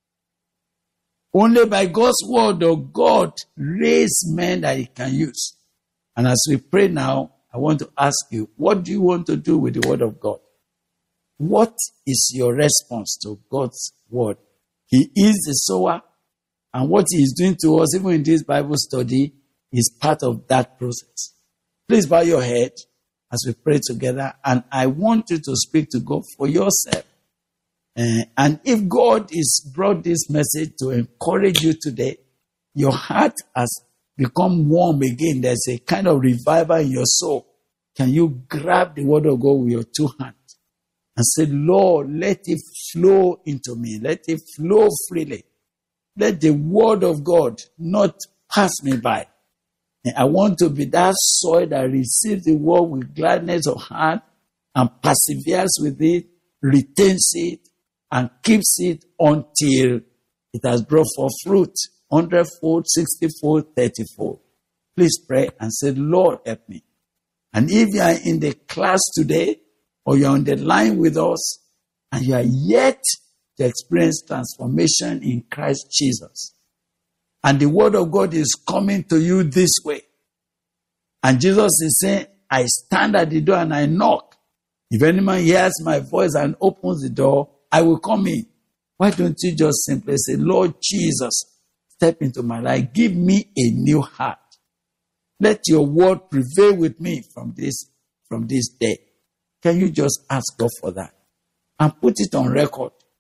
Only by God's Word does God raise men that He can use. And as we pray now, I want to ask you, what do you want to do with the Word of God? What is your response to God's Word? He is the sower, and what He is doing to us, even in this Bible study, is part of that process. Please bow your head as we pray together, and I want you to speak to God for yourself. Uh, and if God has brought this message to encourage you today, your heart has become warm again. There's a kind of revival in your soul. Can you grab the Word of God with your two hands and say, Lord, let it flow into me. Let it flow freely. Let the Word of God not pass me by. And I want to be that soil that receives the Word with gladness of heart and perseveres with it, retains it, and keeps it until it has brought forth fruit, hundredfold, sixtyfold, thirtyfold. Please pray and say, Lord, help me. And if you are in the class today, or you are on the line with us, and you are yet to experience transformation in Christ Jesus, and the Word of God is coming to you this way, and Jesus is saying, I stand at the door and I knock. If any man hears my voice and opens the door, I will come in. Why don't you just simply say, Lord Jesus, step into my life. Give me a new heart. Let your word prevail with me from this, from this day. Can you just ask God for that? And put it on record.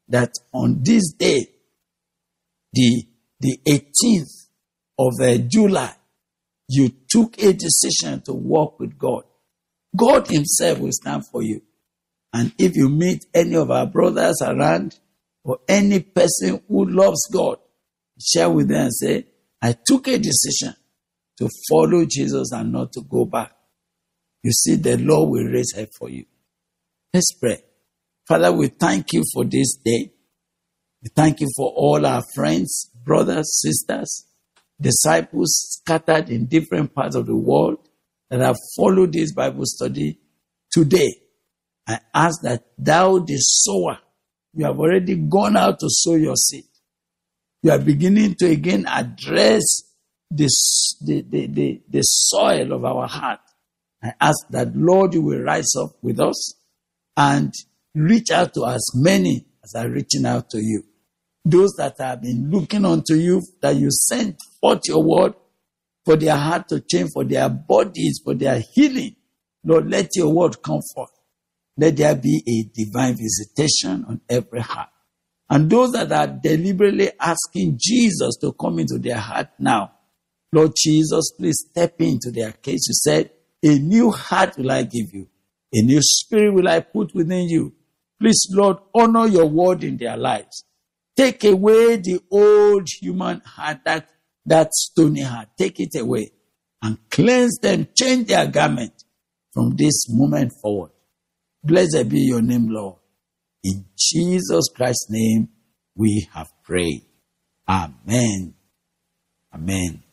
that on this day, the, the eighteenth of uh, July, you took a decision to walk with God. God himself will stand for you. And if you meet any of our brothers around or any person who loves God, share with them and say, I took a decision to follow Jesus and not to go back. You see, the Lord will raise help for you. Let's pray. Father, we thank you for this day. We thank you for all our friends, brothers, sisters, disciples scattered in different parts of the world that have followed this Bible study today. I ask that thou, the sower, you have already gone out to sow your seed. You are beginning to again address this, the, the, the, the soil of our heart. I ask that, Lord, you will rise up with us and reach out to as many as are reaching out to you. Those that have been looking unto you, that you sent forth your word for their heart to change, for their bodies, for their healing. Lord, let your word come forth. Let there be a divine visitation on every heart. And those that are deliberately asking Jesus to come into their heart now, Lord Jesus, please step into their case. You said, a new heart will I give you. A new spirit will I put within you. Please, Lord, honor your word in their lives. Take away the old human heart, that, that stony heart. Take it away and cleanse them, change their garment from this moment forward. Blessed be your name, Lord. In Jesus Christ's name, we have prayed. Amen. Amen.